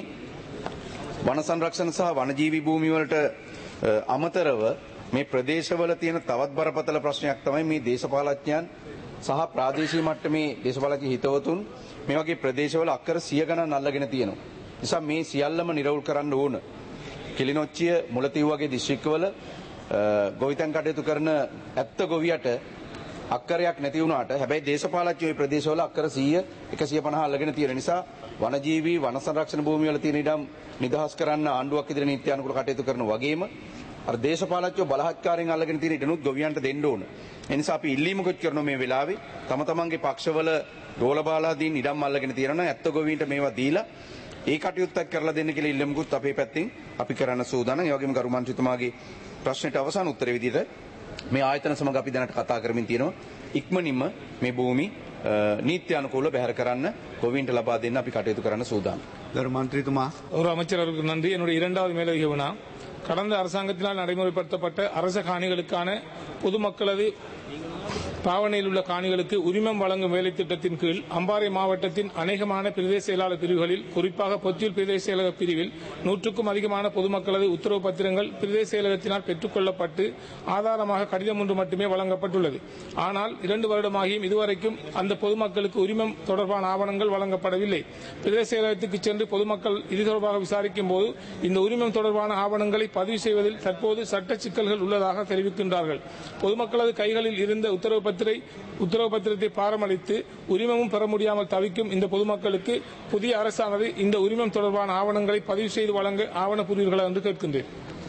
වන සංරක්ෂණ සහ වනජීවී භූමි වලට අමතරව මේ ප්‍රදේශවල තියෙන තවත් බරපතල ප්‍රශ්නයක් තමයි මේ දේශපාලඥයන් සහ ප්‍රාදේශීය මට්ටමේ දේශපාලක හිතවතුන් මේ වගේ ප්‍රදේශවල අක්කර සිය ගණන් අල්ලගෙන තියෙනවා. නිසා මේ සියල්ලම නිරවුල් කරන්න ඕන. කිලිනොච්චිය මුලතිව් වගේ දිස්ත්‍රික්කවල ගොවිතැන් කටයුතු කරන ඇත්ත ගොවියට අක්කරයක් නැති වුණාට හැබැයි දේශපාලඥයෝ මේ ප්‍රදේශවල අක්කර සීය එකසිය පනහ අල්ලගෙන තියෙන නිසා වනජීවී වන සංරක්ෂණ භූමිය වල තියෙන ඉඩම් නිදහස් කරන්න ආණ්ඩුවක් ඉදිරියේ නීත්‍යානුකූල කටයුතු කරන වගේම අර දේශපාලඥයෝ බලහත්කාරයෙන් අල්ලගෙන තියෙන ඉඩනුත් ගොවියන්ට දෙන්න ඕන. ඒ නිසා අපි ඉල්ලීමකුත් කරනවා මේ වෙලාවේ තම තමන්ගේ පක්ෂවල රෝලබාලාදීන් ඉඩම් අල්ලගෙන තියෙනවා ඇත්ත ගොවීන්ට මේවා දීලා ඒ කටයුත්තක් කරලා දෙන්න කියලා ඉල්ලමුකුත් අපේ පැත්තෙන් අපි කරන්න සූදානම්. ඒ වගේම ගරු මන්ත්‍රීතුමාගේ ප්‍රශ්නෙට අවසාන උත්තරේ විදිහට මේ ආයතන සමග අපි දැනට කතා කරමින් තියෙනවා ඉක්මනින්ම මේ භූමි நீத்தியானுகூல බැහැර කරන්න ගොවීන්ට ලබා දෙන්න අපි කටයුතු කරන්න සූදානම්. ගරු මන්ත්‍රීතුமா ஒரு அமைச்சர் அவருக்கு நன்றி. என்னுடைய இரண்டாவது மேலதிக வினா கடந்த அரசாங்கத்தினால் நடைமுறைப்படுத்தப்பட்ட அரச காணிகளுக்கான பொதுமக்களது பாவனையில் உள்ள காணிகளுக்கு உரிமம் வழங்கும் வேலை திட்டத்தின் கீழ் அம்பாறை மாவட்டத்தின் அநேகமான பிரதேச செயலாளர் பிரிவுகளில் குறிப்பாக பொத்தியூர் பிரதேச செயலக பிரிவில் நூற்றுக்கும் அதிகமான பொதுமக்களது உத்தரவு பத்திரங்கள் பிரதேச செயலகத்தினால் பெற்றுக் கொள்ளப்பட்டு ஆதாரமாக கடிதம் ஒன்று மட்டுமே வழங்கப்பட்டுள்ளது. ஆனால் இரண்டு வருடமாகியும் இதுவரைக்கும் அந்த பொதுமக்களுக்கு உரிமம் தொடர்பான ஆவணங்கள் வழங்கப்படவில்லை. பிரதேச செயலகத்துக்கு சென்று பொதுமக்கள் இது தொடர்பாக விசாரிக்கும் போது இந்த உரிமம் தொடர்பான ஆவணங்களை பதிவு செய்வதில் தற்போது சட்ட சிக்கல்கள் உள்ளதாக தெரிவிக்கின்றார்கள். பொதுமக்களது கைகளில் இருந்த உத்தரவு பத்திரை உத்தரவு பத்திரத்தை பாரமளித்து உரிமமும் பெற முடியாமல் தவிக்கும் இந்த பொதுமக்களுக்கு புதிய அரசானது இந்த உரிமம் தொடர்பான ஆவணங்களை பதிவு செய்து வழங்க ஆவண புரிவுகளை என்று கேட்கின்றேன்.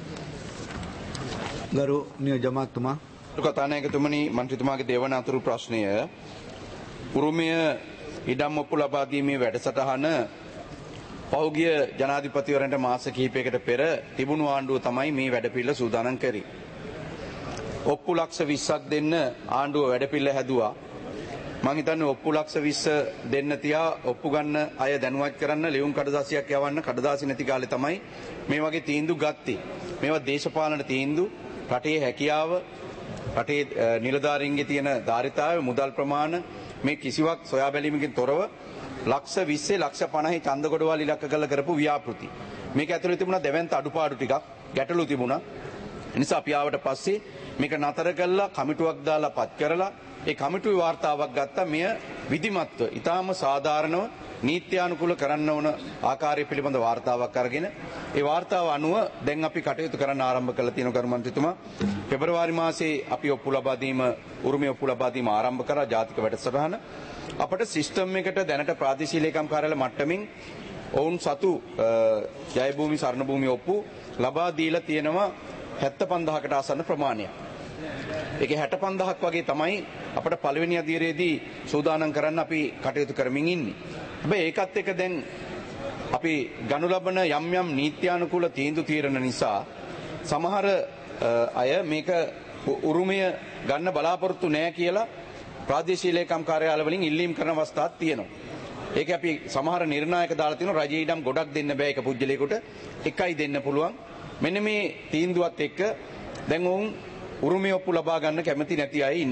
ගරු නියෝජ්‍යමාත්තුමා කතානායකතුමනි මන්ත්‍රීතුමාගේ දෙවන අතුරු ප්‍රශ්නය උරුමය ඉඩම් ඔප්පු ලබා දීමේ වැඩසටහන පෞගිය ජනාධිපතිවරණට මාස කිහිපයකට පෙර තිබුණු ආණ්ඩුව තමයි මේ වැඩපිළිවෙල සූදානම් කරේ. ඔප්පු ලක්ෂ විස්සක් දෙන්න ආණ්ඩුව වැඩපිළිවෙල හැදුවා. මම හිතන්නේ ඔප්පු ලක්ෂ විස්ස දෙන්න තියා ඔප්පු ගන්න අය දැනුවත් කරන්න ලියුම් කඩදාසියක් යවන්න කඩදාසි නැති කාලේ තමයි මේ වගේ තීන්දුව ගත්තේ. මේවා දේශපාලන තීන්දුව, රටේ හැකියාව, රටේ නිලධාරීන්ගේ තියෙන ධාරිතාවය, මුදල් ප්‍රමාණ මේ කිසිවක් සොයා බැලීමකින් තොරව ලක්ෂ විස්සේ ලක්ෂ පනහේ ඡන්ද කොටවල් ඉලක්ක කරලා කරපු ව්‍යාපෘති. මේක ඇතුළේ තිබුණා දෙවන්ත අඩුපාඩු ටිකක්, ගැටලු තිබුණා. ඒ නිසා අපි ආවට පස්සේ මේක නතර කළා, කමිටුවක් දාලා පත් කරලා ඒ කමිටුවේ වාර්තාවක් ගත්තා. මෙය විධිමත්ව ඊටාම සාධාරණව නීත්‍යානුකූල කරන්න ඕන ආකාරය පිළිබඳ වාර්තාවක් අරගෙන ඒ වාර්තාව අනුව දැන් අපි කටයුතු කරන්න ආරම්භ කළා තියෙනවා ගරු මන්ත්‍රීතුමා. පෙබරවාරි මාසයේ අපි ඔප්පු ලබා දීම උරුමය ඔප්පු ලබා දීම ආරම්භ කරා ජාතික වැඩසටහන. අපට සිස්ටම් එකට දැනට ප්‍රාදේශීය ලේකම් කාර්යාලය මට්ටමින් ඔවුන් සතු ජය භූමි සරණ භූමි ඔප්පු ලබා දීලා තියෙනවා හැත්තෑ පන්දාහකට ආසන්න ප්‍රමාණයක්. ඒකේ හැත්තෑ පන්දාහක් වගේ තමයි අපිට පළවෙනි අදියරේදී සූදානම් කරන්න අපි කටයුතු කරමින් ඉන්නේ. හැබැයි ඒකත් එක්ක දැන් අපි ගනු ලබන යම් යම් නීත්‍යානුකූල තීන්දුව తీරන නිසා සමහර අය මේක උරුමය ගන්න බලාපොරොත්තු නැහැ කියලා ප්‍රාදේශීය ලේකම් කාර්යාල වලින් ඉල්ලීම් කරන අවස්ථාවක් තියෙනවා. ඒක අපි සමහර නිර්ණායක දාලා තියෙනවා රජයේ ඉඩම් ගොඩක් දෙන්න බෑ එක පුජ්‍යලයකට එකයි දෙන්න පුළුවන්. මෙන්න මේ තීන්දුවත් එක්ක දැන් උන් උරුමය ඔප්පු ලබා ගන්න කැමති නැති අය ඉන්නවා.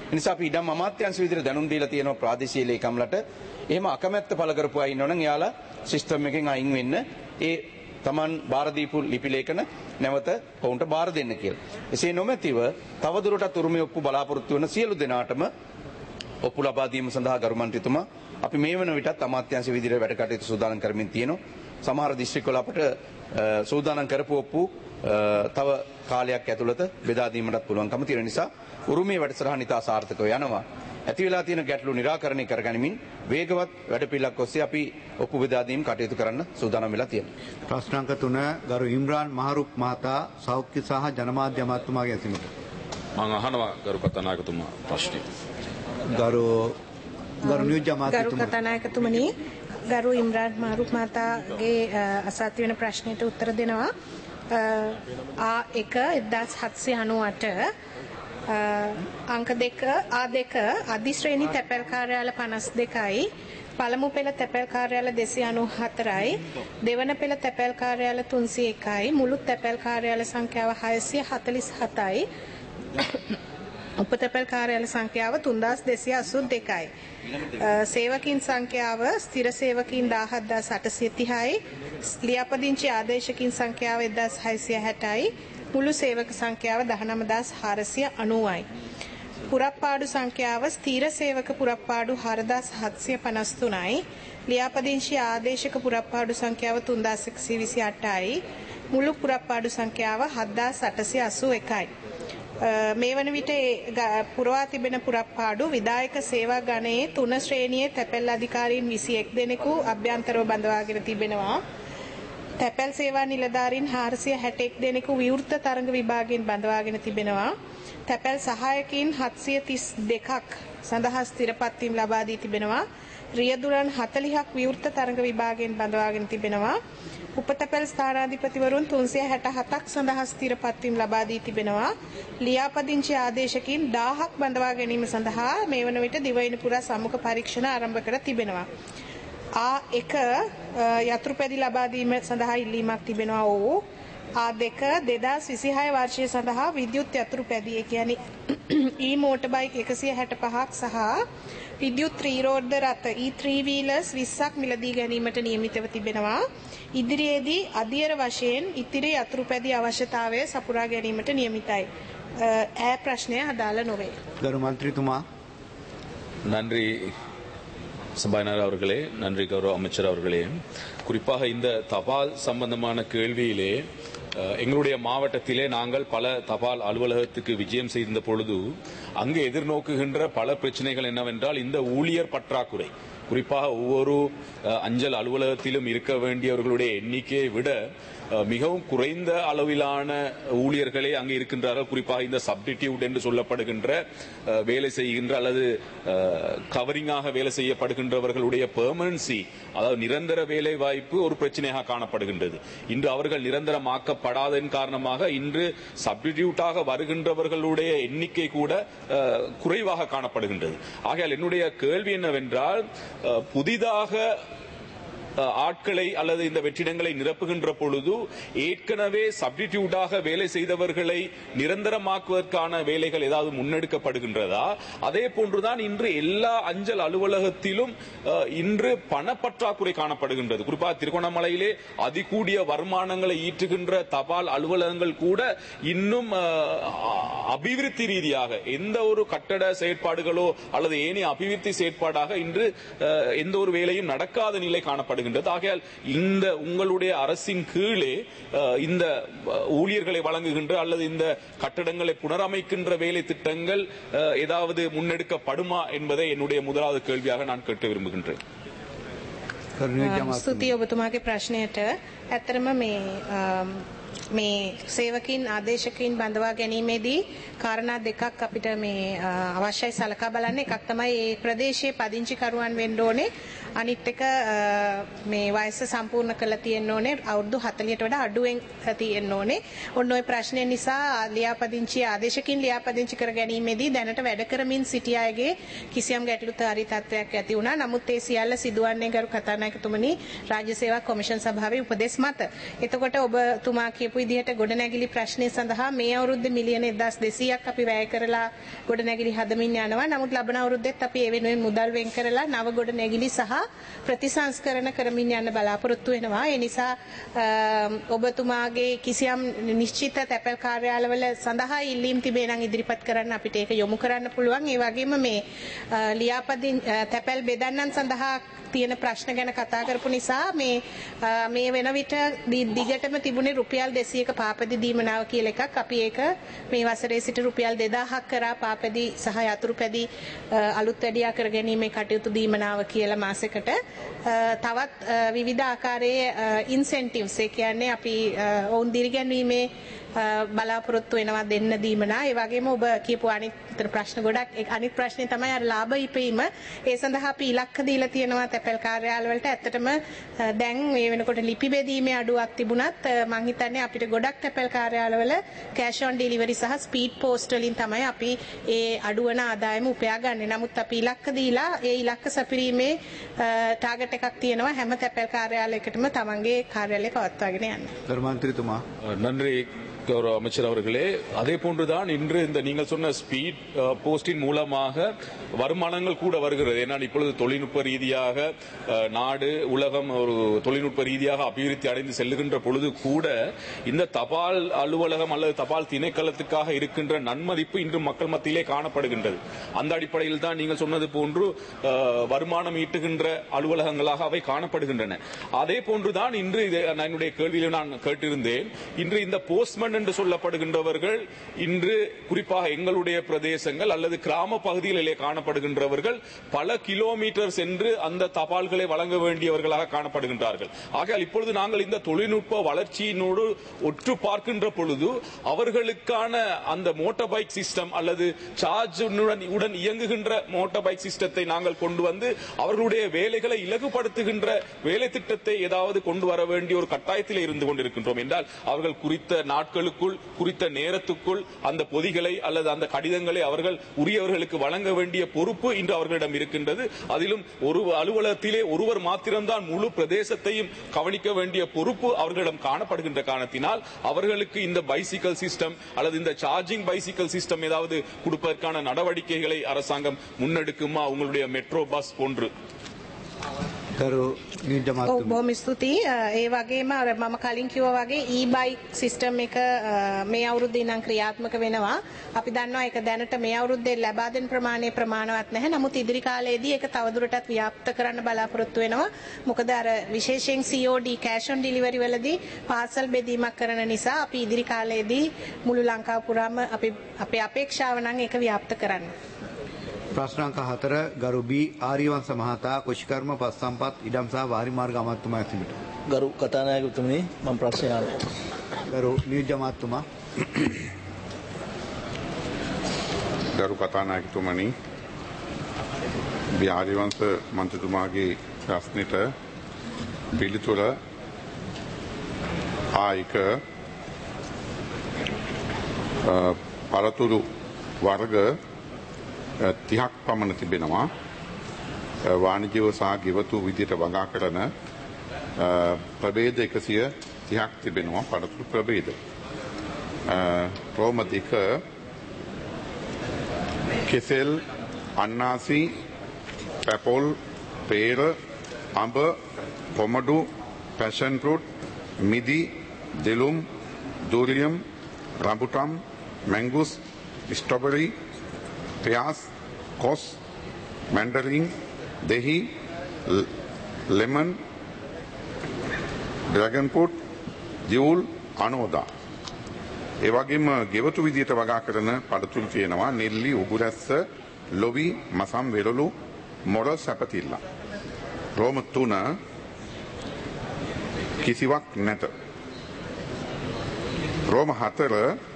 ඒ නිසා අපි ඉඩම් අමාත්‍යාංශ විදිහට දැනුම් දීලා තියෙනවා ප්‍රාදේශීය ලේකම්ලට. එහෙම අකමැත්ත පළ කරපු අය ඉන්නවනම් එයාලා සිස්ටම් එකෙන් අයින් වෙන්න ඒ Taman බාර දීපු ලිපි ලේඛන නැවත ඔවුන්ට බාර දෙන්න කියලා. එසේ නොමැතිව තවදුරටත් උරුමය ඔප්පු බලාපොරොත්තු වන සියලු දෙනාටම ඔප්පු ලබා දීම සඳහා ගරු මන්ත්‍රීතුමා අපි මේ වන විටත් අමාත්‍යාංශ විදිහට වැඩ කටයුතු සූදානම් කරමින් තියෙනවා. සමහර දිස්ත්‍රික්කවල අපට සූදානම් කරපු ඔප්පු තව කාලයක් ඇතුළත බෙදා දීමටත් පුළුවන්කම තියෙන නිසා උරුමයේ වැඩසටහන ඉතා සාර්ථකව යනවා. ඇති වෙලා තියෙන ගැටලු निराකරණය කරගනිමින් වේගවත් වැඩපිළිවෙලක් ඔස්සේ අපි ඔප්පු බෙදා දීම කටයුතු කරන්න සූදානම් වෙලා තියෙනවා. ප්‍රශ්න අංක තුන ගරු ඉම්රාන් මහරුක් මහතා සෞඛ්‍ය සහ ජනමාධ්‍ය අමාත්‍යතුමාගේ ඇසීමට. මම අහනවා ගරු කතානායකතුමා ප්‍රශ්නේ. ගරු ගරු නියෝජ්‍ය අමාත්‍යතුමා. ගරු කතානායකතුමනි ගරු ඉම්රාන් මහරුක් මහතාගේ අසත්‍ය වෙන ප්‍රශ්නෙට උත්තර දෙනවා. ආ එක එක්දාස් හත්සිය අනූඅට අංක දෙක ආ දෙක අධි ශ්‍රේණි තැපැල් කාර්යාල පනස් දෙකයි පළමු පෙළ තැපැල් කාර්යාල දෙසිය අනූහතරයි දෙවන පෙළ තැපැල් කාර්යාල තුන්සිය එකයි මුළු තැපැල් කාර්යාල සංඛ්‍යාව හයසිය හතළිස් හතයි උප තැපැල් කාර්යාල සංඛ්‍යාව තුන්දාස් දෙසිය අසූ දෙකයි සේවකීන් සංඛ්‍යාව ස්ථිර සේවකීන් දාහත්දාස් අටසිය තිහයි ලියාපදිංචි ආදේශකීන් සංඛ්‍යාව එක්දාස් හයසිය හැටයි මුළු සේවක සංඛ්‍යාව දහනවදාස් හාරසිය අනූවයි. පුරප්පාඩු සංඛ්‍යාව ස්ථීර සේවක පුරප්පාඩු හාරදාස් හත්සිය පනස් තුනයි. ලියාපදිංචි ආදේශක පුරප්පාඩු සංඛ්‍යාව තුන්දාස් එකසිය විසි අටයි. මුළු පුරප්පාඩු සංඛ්‍යාව හත්දාස් අටසිය අසූ එකයි. මේ වන විට පුරවා තිබෙන පුරප්පාඩු විධායක සේවා ගණයේ තුන ශ්‍රේණියේ තැපැල් අධිකාරීන් විසිඑක දෙනෙකු අභ්‍යන්තරව බඳවාගෙන තිබෙනවා. තැපැල් සේවා නිලධාරීන් හාරසිය හැටඑක දෙනෙකු විවෘත තරඟ විභාගයෙන් බඳවාගෙන තිබෙනවා. තැපැල් සහායකීන් හත්සිය තිස් දෙකක් සඳහා ස්ථිරපත්වීම් ලබා දී තිබෙනවා. රියදුරන් හතළිහක් විවෘත තරඟ විභාගයෙන් බඳවාගෙන තිබෙනවා. උපතැපැල් ස්ථානාධිපතිවරුන් තුන්සිය හැට හතක් සඳහා ස්ථිරපත්වීම් ලබා දී තිබෙනවා. ලියාපදිංචි ආදේශකීන් දාහක් බඳවා ගැනීම සඳහා මේ වන විට දිවයින පුරා සම්මුඛ පරීක්ෂණ ආරම්භ කර තිබෙනවා. ආ එක යතුරුපැදි ලබා දීම සඳහා ඉල්ලීමක් තිබෙනවා. ඕ ආ දෙක දෙදාස් විසිහය වර්ෂය සඳහා විද්‍යුත් යතුරුපැදි ඒ කියන්නේ ඊ මෝටර් බයික් එකසිය හැට පහක් සහ විද්‍යුත් ත්‍රිරෝධ රථ ඊ ත්‍රී වීලර්ස් විස්සක් මිලදී ගැනීමට නියමිතව තිබෙනවා. ඉදිරියේදී අධියර වශයෙන් ඉතිරි යතුරුපැදි අවශ්‍යතාවය සපුරා ගැනීමට නියමිතයි. ඈ ප්‍රශ්නය අදාළ නොවේ. ගරු මන්ත්‍රීතුமா. நன்றி சபாநாயகர் அவர்களே, நன்றி கௌரவ அமைச்சர் அவர்களே. குறிப்பாக இந்த தபால் சம்பந்தமான கேள்வியிலே எங்களுடைய மாவட்டத்திலே நாங்கள் பல தபால் அலுவலகத்துக்கு விஜயம் செய்த பொழுது அங்கு எதிர்நோக்குகின்ற பல பிரச்சனைகள் என்னவென்றால் இந்த ஊழியர் பற்றாக்குறை. குறிப்பாக ஒவ்வொரு அஞ்சல் அலுவலகத்திலும் இருக்க வேண்டியவர்களுடைய எண்ணிக்கையை விட மிகவும் குறைந்த அளவிலான ஊழியர்களே அங்கே இருக்கின்றார்கள். குறிப்பாக இந்த சப்டிடியூட் என்று சொல்லப்படுகின்ற வேலை செய்கின்ற அல்லது கவரிங்காக வேலை செய்யப்படுகின்றவர்களுடைய பெர்மனன்சி, அதாவது நிரந்தர வேலை வாய்ப்பு ஒரு பிரச்சனையாக காணப்படுகின்றது. இன்று அவர்கள் நிரந்தரமாக்கப்படாதன் காரணமாக இன்று சப்டிடியூட்டாக வருகின்றவர்களுடைய எண்ணிக்கை கூட குறைவாக காணப்படுகின்றது. ஆகையால் என்னுடைய கேள்வி என்னவென்றால், புதிதாக ஆட்களை அல்லது இந்த வெற்றிடங்களை நிரப்புகின்ற பொழுது ஏற்கனவே சப்டிடியூட்டாக வேலை செய்தவர்களை நிரந்தரமாக்குவதற்கான வேலைகள் ஏதாவது முன்னெடுக்கப்படுகின்றதா? அதே போன்றுதான் இன்று எல்லா அஞ்சல் அலுவலகத்திலும் இன்று பணப்பற்றாக்குறை காணப்படுகின்றது. குறிப்பாக திருகோணமலையிலே அதிகூடிய வருமானங்களை ஈட்டுகின்ற தபால் அலுவலகங்கள் கூட இன்னும் அபிவிருத்தி ரீதியாக எந்த ஒரு கட்டட செயற்பாடுகளோ அல்லது ஏனைய அபிவிருத்தி செயற்பாடாக இன்று எந்த ஒரு வேலையும் நடக்காத நிலை காணப்படுகிறது. ஆகையால் இந்த உங்களுடைய அரசின் கீழே இந்த ஊழியர்களை வழங்குகின்ற அல்லது இந்த கட்டடங்களை புனரமைக்கின்ற வேலை திட்டங்கள் ஏதாவது முன்னெடுக்கப்படுமா என்பதை என்னுடைய முதலாவது கேள்வியாக நான் கேட்க விரும்புகின்றேன். ස්තුතියි ඔබතුමාගේ ප්‍රශ්නයට. ඇත්තටම මේ මේ සේවකීන් ආදේශකීන් බඳවා ගැනීමේදී කාරණා දෙකක් අපිට මේ අවශ්‍යයි සලකා බලන්න. එකක් තමයි මේ ප්‍රදේශයේ පදිංචිකරුවන් වෙන්න ඕනේ. අනිත් එක මේ වයස සම්පූර්ණ කරලා තියෙන්න ඕනේ. අවුරුදු හතළිහට වඩා අඩුවෙන් තියෙන්න ඕනේ. ඔන්න ඔය ප්‍රශ්නය නිසා ලියාපදිංචි ආදේශකීන් ලියාපදිංචි කර ගැනීමේදී දැනට වැඩ කරමින් සිටි අයගේ කිසියම් ගැටලුකාරී තත්ත්වයක් ඇති වුණා. නමුත් ඒ සියල්ල සිදුවන්නේ ගරු කතානායකතුමනි රාජ්‍ය සේවා කොමිෂන් සභාවේ උපදෙස් මත. එතකොට ඔබතුමා කියපු විදිහට ගොඩනැගිලි ප්‍රශ්නය සඳහා මේ අවුරුද්දේ මිලියන එකදාස් දෙසීයක් අපි වැය කරලා ගොඩනැගිලි හදමින් යනවා. නමුත් ලබන අවුරුද්දෙත් අපි ඒ වෙනුවෙන් මුදල් වෙන් කරලා නව ගොඩනැගිලි සහ ප්‍රතිසංස්කරණ කරමින් යන්න බලාපොරොත්තු වෙනවා. ඒ නිසා ඔබතුමාගේ කිසියම් නිශ්චිත තැපැල් කාර්යාලවල සඳහා ඉල්ලීම් තිබේ නම් ඉදිරිපත් කරන්න අපිට ඒක යොමු කරන්න පුළුවන්. ඒ වගේම මේ ලියාපදින් තැපැල් බෙදන්නන් සඳහා තියෙන ප්‍රශ්න ගැන කතා කරපු නිසා මේ මේ වෙන විට දිගටම තිබුණේ රුපියල් දෙසීයක පාපැදි දීමනාව කියලා එකක්. අපි ඒක මේ වසරේ සිට රුපියල් දෙදාහක් කරා පාපැදි සහ යතුරුපැදි අලුත් වැඩියා කර ගැනීමේ කටයුතු දීමනාව කියලා මාසෙකට. තවත් විවිධ ආකාරයේ ඉන්සෙන්ටිව්ස් ඒ කියන්නේ අපි ඔවුන් දිරිගැන්වීමේ බලාපොරොත්තු වෙනවා දෙන්න දීමනා. ඒ වගේම ඔබ කියපු අනිත් ප්‍රශ්න ගොඩක් අනිත් ප්‍රශ්නේ තමයි අර ලාභ ඉපීම. ඒ සඳහා අපි ඉලක්ක දීලා තියෙනවා තැපැල් කාර්යාලවලට. ඇත්තටම දැන් මේ වෙනකොට ලිපි බෙදීමේ අඩුවක් තිබුණත් මම හිතන්නේ අපිට ගොඩක් තැපැල් කාර්යාලවල කැෂ් ඔන් ඩෙලිවරි සහ ස්පීඩ් පෝස්ට් වලින් තමයි අපි ඒ අඩුවන ආදායම උපයාගන්නේ. නමුත් අපි ඉලක්ක දීලා ඒ ඉලක්ක සපිරීමේ ටාගට් එකක් තියෙනවා හැම තැපැල් කාර්යාලයකටම තමන්ගේ කාර්යාලය පවත්වාගෙන යන්න. ධර්මාන්තරිතුමා நன்றி கௌரவ அமைச்சர் அவர்களே. அதே போன்றுதான் இன்று இந்த நீங்கள் சொன்ன ஸ்பீட் போஸ்டின் மூலமாக வருமானங்கள் கூட வருகிறது. ஏன்னால் இப்பொழுது தொழில்நுட்ப ரீதியாக நாடு உலகம் ஒரு தொழில்நுட்ப ரீதியாக அபிவிருத்தி அடைந்து செல்லுகின்ற பொழுது கூட இந்த தபால் அலுவலகம் அல்லது தபால் திணைக்களத்துக்காக இருக்கின்ற நன்மதிப்பு இன்று மக்கள் மத்தியிலே காணப்படுகின்றது. அந்த அடிப்படையில் தான் நீங்கள் சொன்னது போன்று வருமானம் ஈட்டுகின்ற அலுவலகங்களாக அவை காணப்படுகின்றன. அதே போன்றுதான் இன்று என்னுடைய கேள்வியில் நான் கேட்டிருந்தேன். இன்று இந்த போஸ்ட்மேன் என்று சொல்லப்படுகின்றவர்கள் இன்று குறிப்பாக எங்களுடைய பிரதேசங்கள் அல்லது கிராம பகுதிகளிலே காணப்படுகின்றவர்கள் பல கிலோமீட்டர் சென்று அந்த தபால்களை வழங்க வேண்டியவர்களாக காணப்படுகின்றார்கள். ஆகையால் இப்பொழுது நாங்கள் இந்த தொழில்நுட்ப வளர்ச்சியினோடு ஒற்று பார்க்கின்ற பொழுது அவர்களுக்கான அந்த மோட்டார் பைக் சிஸ்டம் அல்லது சார்ஜ் உடன் இயங்குகின்ற மோட்டார் பைக் சிஸ்டத்தை நாங்கள் கொண்டு வந்து அவர்களுடைய வேலைகளை இலகுபடுத்துகின்ற வேலை திட்டத்தை ஏதாவது கொண்டு வர வேண்டிய ஒரு கட்டாயத்தில் இருந்து கொண்டிருக்கின்றோம் என்றால் அவர்கள் குறித்த நாட்கள் குறித்த நேரத்துக்குள் அந்த பொதிகளை அல்லது அந்த கடிதங்களை அவர்கள் உரியவர்களுக்கு வழங்க வேண்டிய பொறுப்பு இன்று அவர்களிடம் இருக்கின்றது. அதிலும் ஒரு அலுவலகத்திலே ஒருவர் மாத்திரம்தான் முழு பிரதேசத்தையும் கவனிக்க வேண்டிய பொறுப்பு அவர்களிடம் காணப்படுகின்ற காரணத்தினால் அவர்களுக்கு இந்த பைசிக்கல் சிஸ்டம் அல்லது இந்த சார்ஜிங் பைசிக்கல் சிஸ்டம் ஏதாவது கொடுப்பதற்கான நடவடிக்கைகளை அரசாங்கம் முன்னெடுக்குமா உங்களுடைய மெட்ரோ பஸ் போன்று? බොහොම ස්තුතියි. ඒ වගේම අර මම කලින් කිව්වා වගේ e-bike system එක මේ අවුරුද්දේ ඉඳන් ක්‍රියාත්මක වෙනවා. අපි දන්නවා ඒක දැනට මේ අවුරුද්දේ ලබා දෙන ප්‍රමාණය ප්‍රමාණවත් නැහැ. නමුත් ඉදිරි කාලයේදී ඒක තවදුරටත් ව්‍යාප්ත කරන්න බලාපොරොත්තු වෙනවා. මොකද අර විශේෂයෙන් C O D cash on delivery වලදී පාසල් බෙදීමක් කරන නිසා අපි ඉදිරි කාලයේදී මුළු ලංකාව පුරාම අපි අපේ අපේක්ෂාව නම් ඒක ව්‍යාප්ත කරන්න. ප්‍රශ්නාංක හතර ගරු බී ආර්යවංශ මහතා කුෂිකර්ම පස් සම්පත් ඉඩම් සහ වාරි මාර්ග අමාත්‍යතුමා ඇතුළට. ගරු කතානායකතුමනි මම ප්‍රශ්නය අහනවා. ගරු නියෝජ්‍ය අමාත්‍යතුමා. ගරු කතානායකතුමනි බී ආර්යවංශ මන්ත්‍රීතුමාගේ ප්‍රශ්නෙට පිළිතුර ආයක පළතුරු වර්ග තිහක් පමණ තිබෙනවා. වාණිජ්‍යව සහ ගෙවතු විදියට වගා කරන ප්‍රභේද එකසිය තිහක් තිබෙනවා පළතුරු ප්‍රභේද. රෝම දෙක කෙසෙල් අන්නාසි පැපොල් පේර අඹ පොමඩු පැෂන් ෆෘට් මිදි දෙලුම් දූරියම් රඹුටම් මැංගුස් ස්ට්‍රොබෙරි प्याज कोस मैंडरिन दही लेमन ड्रैगन फ्रूट දියුල් අනෝදා ඒ වගේම ගෙවතු විදියට වගා කරන පළතුරු තියෙනවා නෙල්ලි උගුරැස්ස ලොවි මසම් වෙරළු මොර සැපතිල්ල රෝම තුන කිසිවක් නැත රෝම හතර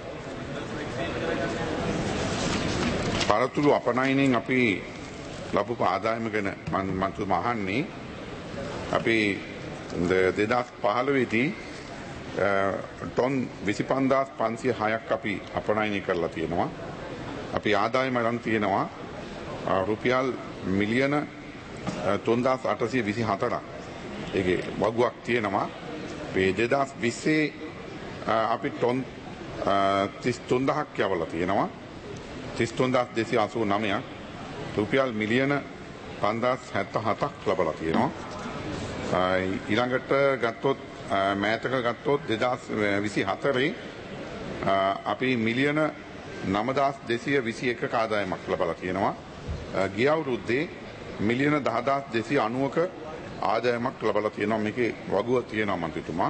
පළතුරු අපනයනින් අපි ලබපු ආදායම ගැන මම මන්තුමා අහන්නේ අපි දෙදාස් පහළොව දී ටොන් විසිපන්දාස් පන්සිය හයක් අපි අපනයනය කරලා තියෙනවා. අපි ආදායම අරන් තියෙනවා රුපියල් මිලියන තුන්දාස් අටසිය විසිහතරක්. ඒකේ වගුවක් තියෙනවා. මේ දෙදාස් විස්සේ අපි ටොන් තිස් තුන්දහක් යවලා තියෙනවා. තිස් තුන්දහස් දෙසිය අසූ නවයක් රුපියල් මිලියන පන්දාස් හැත්ත හතක් ලබලා තියෙනවා. ඊළඟට ගත්තොත් මෑතක ගත්තොත් දෙදහස් විසි හතරේ අපි මිලියන නවදාස් දෙසිය විසි එකක ආදායමක් ලබලා තියෙනවා. ගිය අවුරුද්දේ මිලියන දහදාස් දෙසිය අනූවක ආදායමක් ලබලා තියෙනවා. මේකේ වගුව තියෙනවා මන්ත්‍රීතුමා.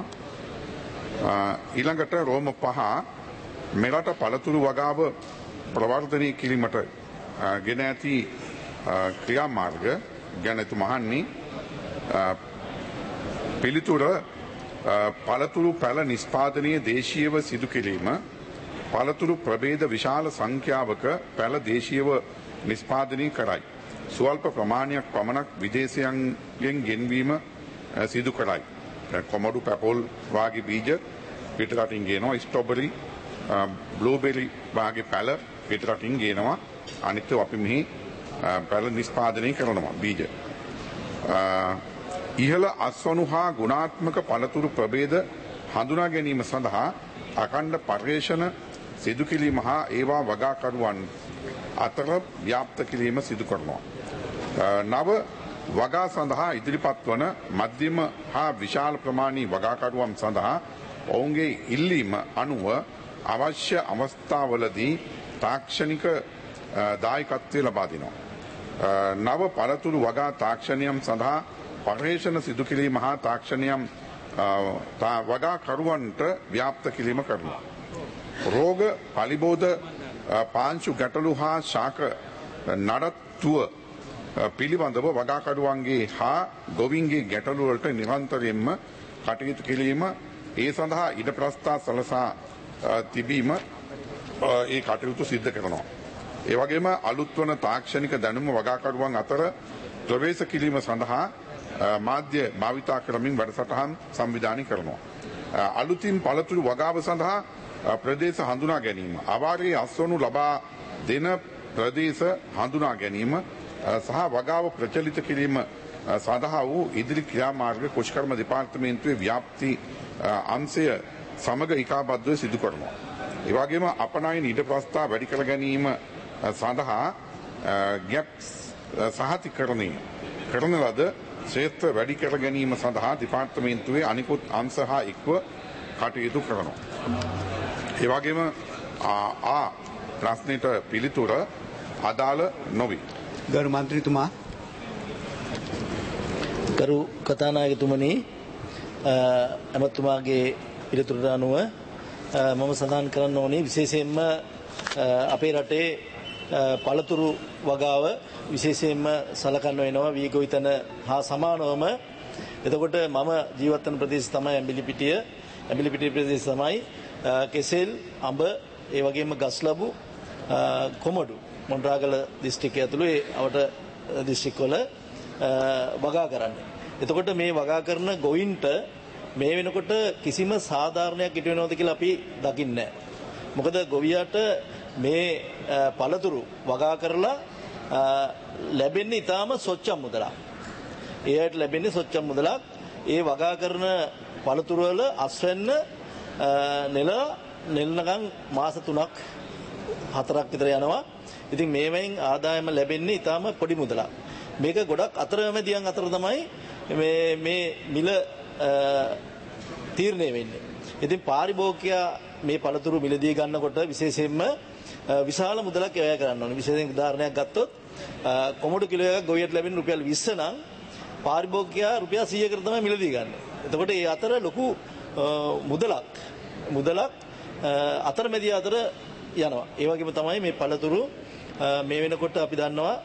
ඊළඟට රෝම පහ මෙරට පළතුරු වගාව ප්‍රවර්ධනය කිරීමට ගෙන ඇති ක්‍රියාමාර්ග ගැන එතුමහන්නේ පිළිතුර පළතුරු පැළ නිෂ්පාදනයේ දේශීයව සිදු කිරීම පළතුරු ප්‍රභේද විශාල සංඛ්‍යාවක පැළ දේශීයව නිෂ්පාදනය කරයි. ස්වල්ප ප්‍රමාණයක් පමණක් විදේශයන්ගෙන් ගෙන්වීම සිදු කරයි. කොමඩු පැපොල් වාගේ බීජ පිටරටින් ගේනවා. ස්ට්‍රොබෙරි බ්ලූබෙරි වාගේ පැළ පිටරටින් ගේනවා. අනිත් අපි මෙහි පැළ නිෂ්පාදනය කරනවා බීජ. ඉහළ අස්වනු හා ගුණාත්මක පළතුරු ප්‍රභේද හඳුනා ගැනීම සඳහා අඛණ්ඩ පර්යේෂණ සිදු කිරීම හා ඒවා වගාකරුවන් අතර ව්‍යාප්ත කිරීම සිදු කරනවා. නව වගා සඳහා ඉදිරිපත් වන මධ්‍යම හා විශාල ප්‍රමාණී වගාකරුවන් සඳහා ඔවුන්ගේ ඉල්ලීම අනුව අවශ්‍ය අවස්ථාවලදී තාක්ෂණික දායකත්වය ලබා දෙනවා. නව පළතුරු වගා තාක්ෂණයම් සඳහා පර්යේෂණ සිදු කිරීම හා තාක්ෂණයම් වගාකරුවන්ට ව්‍යාප්ත කිරීම කරනවා. රෝග පලිබෝධ පාංචු ගැටලු හා ශාක නඩත්තුව පිළිබඳව වගාකරුවන්ගේ හා ගොවින්ගේ ගැටලු වලට නිරන්තරයෙන්ම කටයුතු කිරීම ඒ සඳහා ඉඩ ප්‍රස්ථා සලසා තිබීම ඒ කටයුතු සිද්ධ කරනවා. ඒ වගේම අලුත් වන තාක්ෂණික දැනුම වගාකරුවන් අතර ප්‍රවේශ කිරීම සඳහා මාධ්‍ය භාවිතා කරමින් වැඩසටහන් සංවිධානය කරනවා. අලුතින් පළතුරු වගාව සඳහා ප්‍රදේශ හඳුනා ගැනීම අවාරයේ අස්වනු ලබා දෙන ප්‍රදේශ හඳුනා ගැනීම සහ වගාව ප්‍රචලිත කිරීම සඳහා වූ ඉදිරි ක්‍රියාමාර්ග කුෂ්කර්ම දෙපාර්තමේන්තුවේ ව්‍යාප්ති අංශය සමග ඒකාබද්ධව සිදු කරනවා. ඒ වගේම අපනයන ඉඩ ප්‍රස්ථා වැඩි කර ගැනීම සඳහා ගැප්ස් සහතිකරණය කරන ලද ක්ෂේත්‍ර වැඩි කර ගැනීම සඳහා දෙපාර්තමේන්තුවේ අනිකුත් අංශ හා එක්ව කටයුතු කරනවා. ඒ වගේම ආ ප්‍රශ්නෙට පිළිතුර අදාළ නොවේ. ගරු මන්ත්‍රීතුමා ගරු කතානායකතුමනි ඇමතුමාගේ පිළිතුරට අනුව මම සඳහන් කරන්න ඕනේ විශේෂයෙන්ම අපේ රටේ පළතුරු වගාව විශේෂයෙන්ම සලකන්න වෙනවා වීගොවිතැන හා සමානවම. එතකොට මම ජීවත් වන ප්‍රදේශය තමයි ඇඹිලිපිටිය. ඇඹිලිපිටිය ප්‍රදේශය තමයි කෙසෙල් අඹ ඒ වගේම ගස්ලබු කොමඩු මොණරාගල දිස්ත්‍රික්කය ඇතුළු ඒ අවට දිස්ත්‍රික්කවල වගා කරන්නේ. එතකොට මේ වගා කරන ගොවින්ට මේ වෙනකොට කිසිම සාධාරණයක් ඉටු වෙනවද කියලා අපි දකින්නේ නැහැ. මොකද ගොවියාට මේ පළතුරු වගා කරලා ලැබෙන්නේ ඊටාම සොච්චම් මුදලක්. එයාට ලැබෙන්නේ සොච්චම් මුදලක්. ඒ වගා කරන පළතුරු වල අස්වැන්න නෙල නෙල්නකම් මාස තුනක් හතරක් විතර යනවා. ඉතින් මේවෙන් ආදායම ලැබෙන්නේ ඊටාම පොඩි මුදලක්. මේක ගොඩක් අතරමැදියන් අතර තමයි මේ මේ මිල තීරණය වෙන්නේ. ඉතින් පාරිභෝගිකයා මේ පළතුරු මිලදී ගන්නකොට විශේෂයෙන්ම විශාල මුදලක් වැය කරන්න ඕනේ. විශේෂයෙන් උදාහරණයක් ගත්තොත් කොමඩු කිලෝ එකක් ගොවියට ලැබෙන රුපියල් විස්ස නම් පාරිභෝගිකයා රුපියල් සීයකට තමයි මිලදී ගන්න. එතකොට ඒ අතර ලොකු මුදලක් මුදලක් අතරමැදිය අතර යනවා. ඒ වගේම තමයි මේ පළතුරු මේ වෙනකොට අපි දන්නවා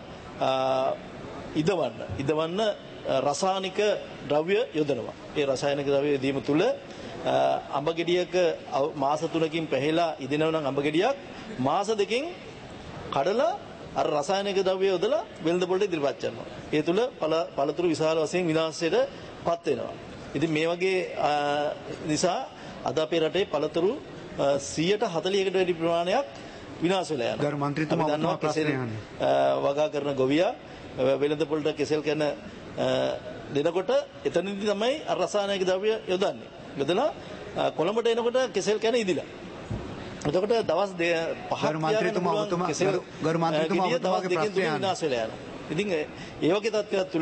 ඉදවන්න ඉදවන්න රසායනික ද්‍රව්‍ය යොදනවා. ඒ රසායනික ද්‍රව්‍ය දීම තුළ අඹ ගෙඩියක මාස තුනකින් පැහැලා ඉදෙනවා නම් අඹ ගෙඩියක් මාස දෙකකින් කඩලා අර රසායනික ද්‍රව්‍ය යොදලා වෙළඳ පොළට ඉදිරිපත් කරනවා. ඒ තුළ පළතුරු විශාල වශයෙන් විනාශයට පත් වෙනවා. ඉතින් මේ වගේ නිසා අද අපේ රටේ පළතුරු සියයට හතළිහකට වැඩි ප්‍රමාණයක් විනාශ වෙලා යනවා. ගරු මන්ත්‍රීතුමා ඔබතුමා ප්‍රශ්නය අහන්න. වගා කරන ගොවියා වෙළඳ පොළට කෙසෙල් කරන දෙනකොට එතනදී තමයි අර රසායනික ද්‍රව්‍ය යොදන්නේ. යොදලා කොළඹට එනකොට කෙසෙල් කැන ඉදිලා. එතකොට දවස් පහක් මන්ත්‍රීතුමා ඔබතුමා ගරු මන්ත්‍රීතුමා ඔබතුමාගේ ප්‍රශ්නය විනාශ වෙලා යනවා. ඉතින් ඒ වගේ තත්ත්වයක් තුළ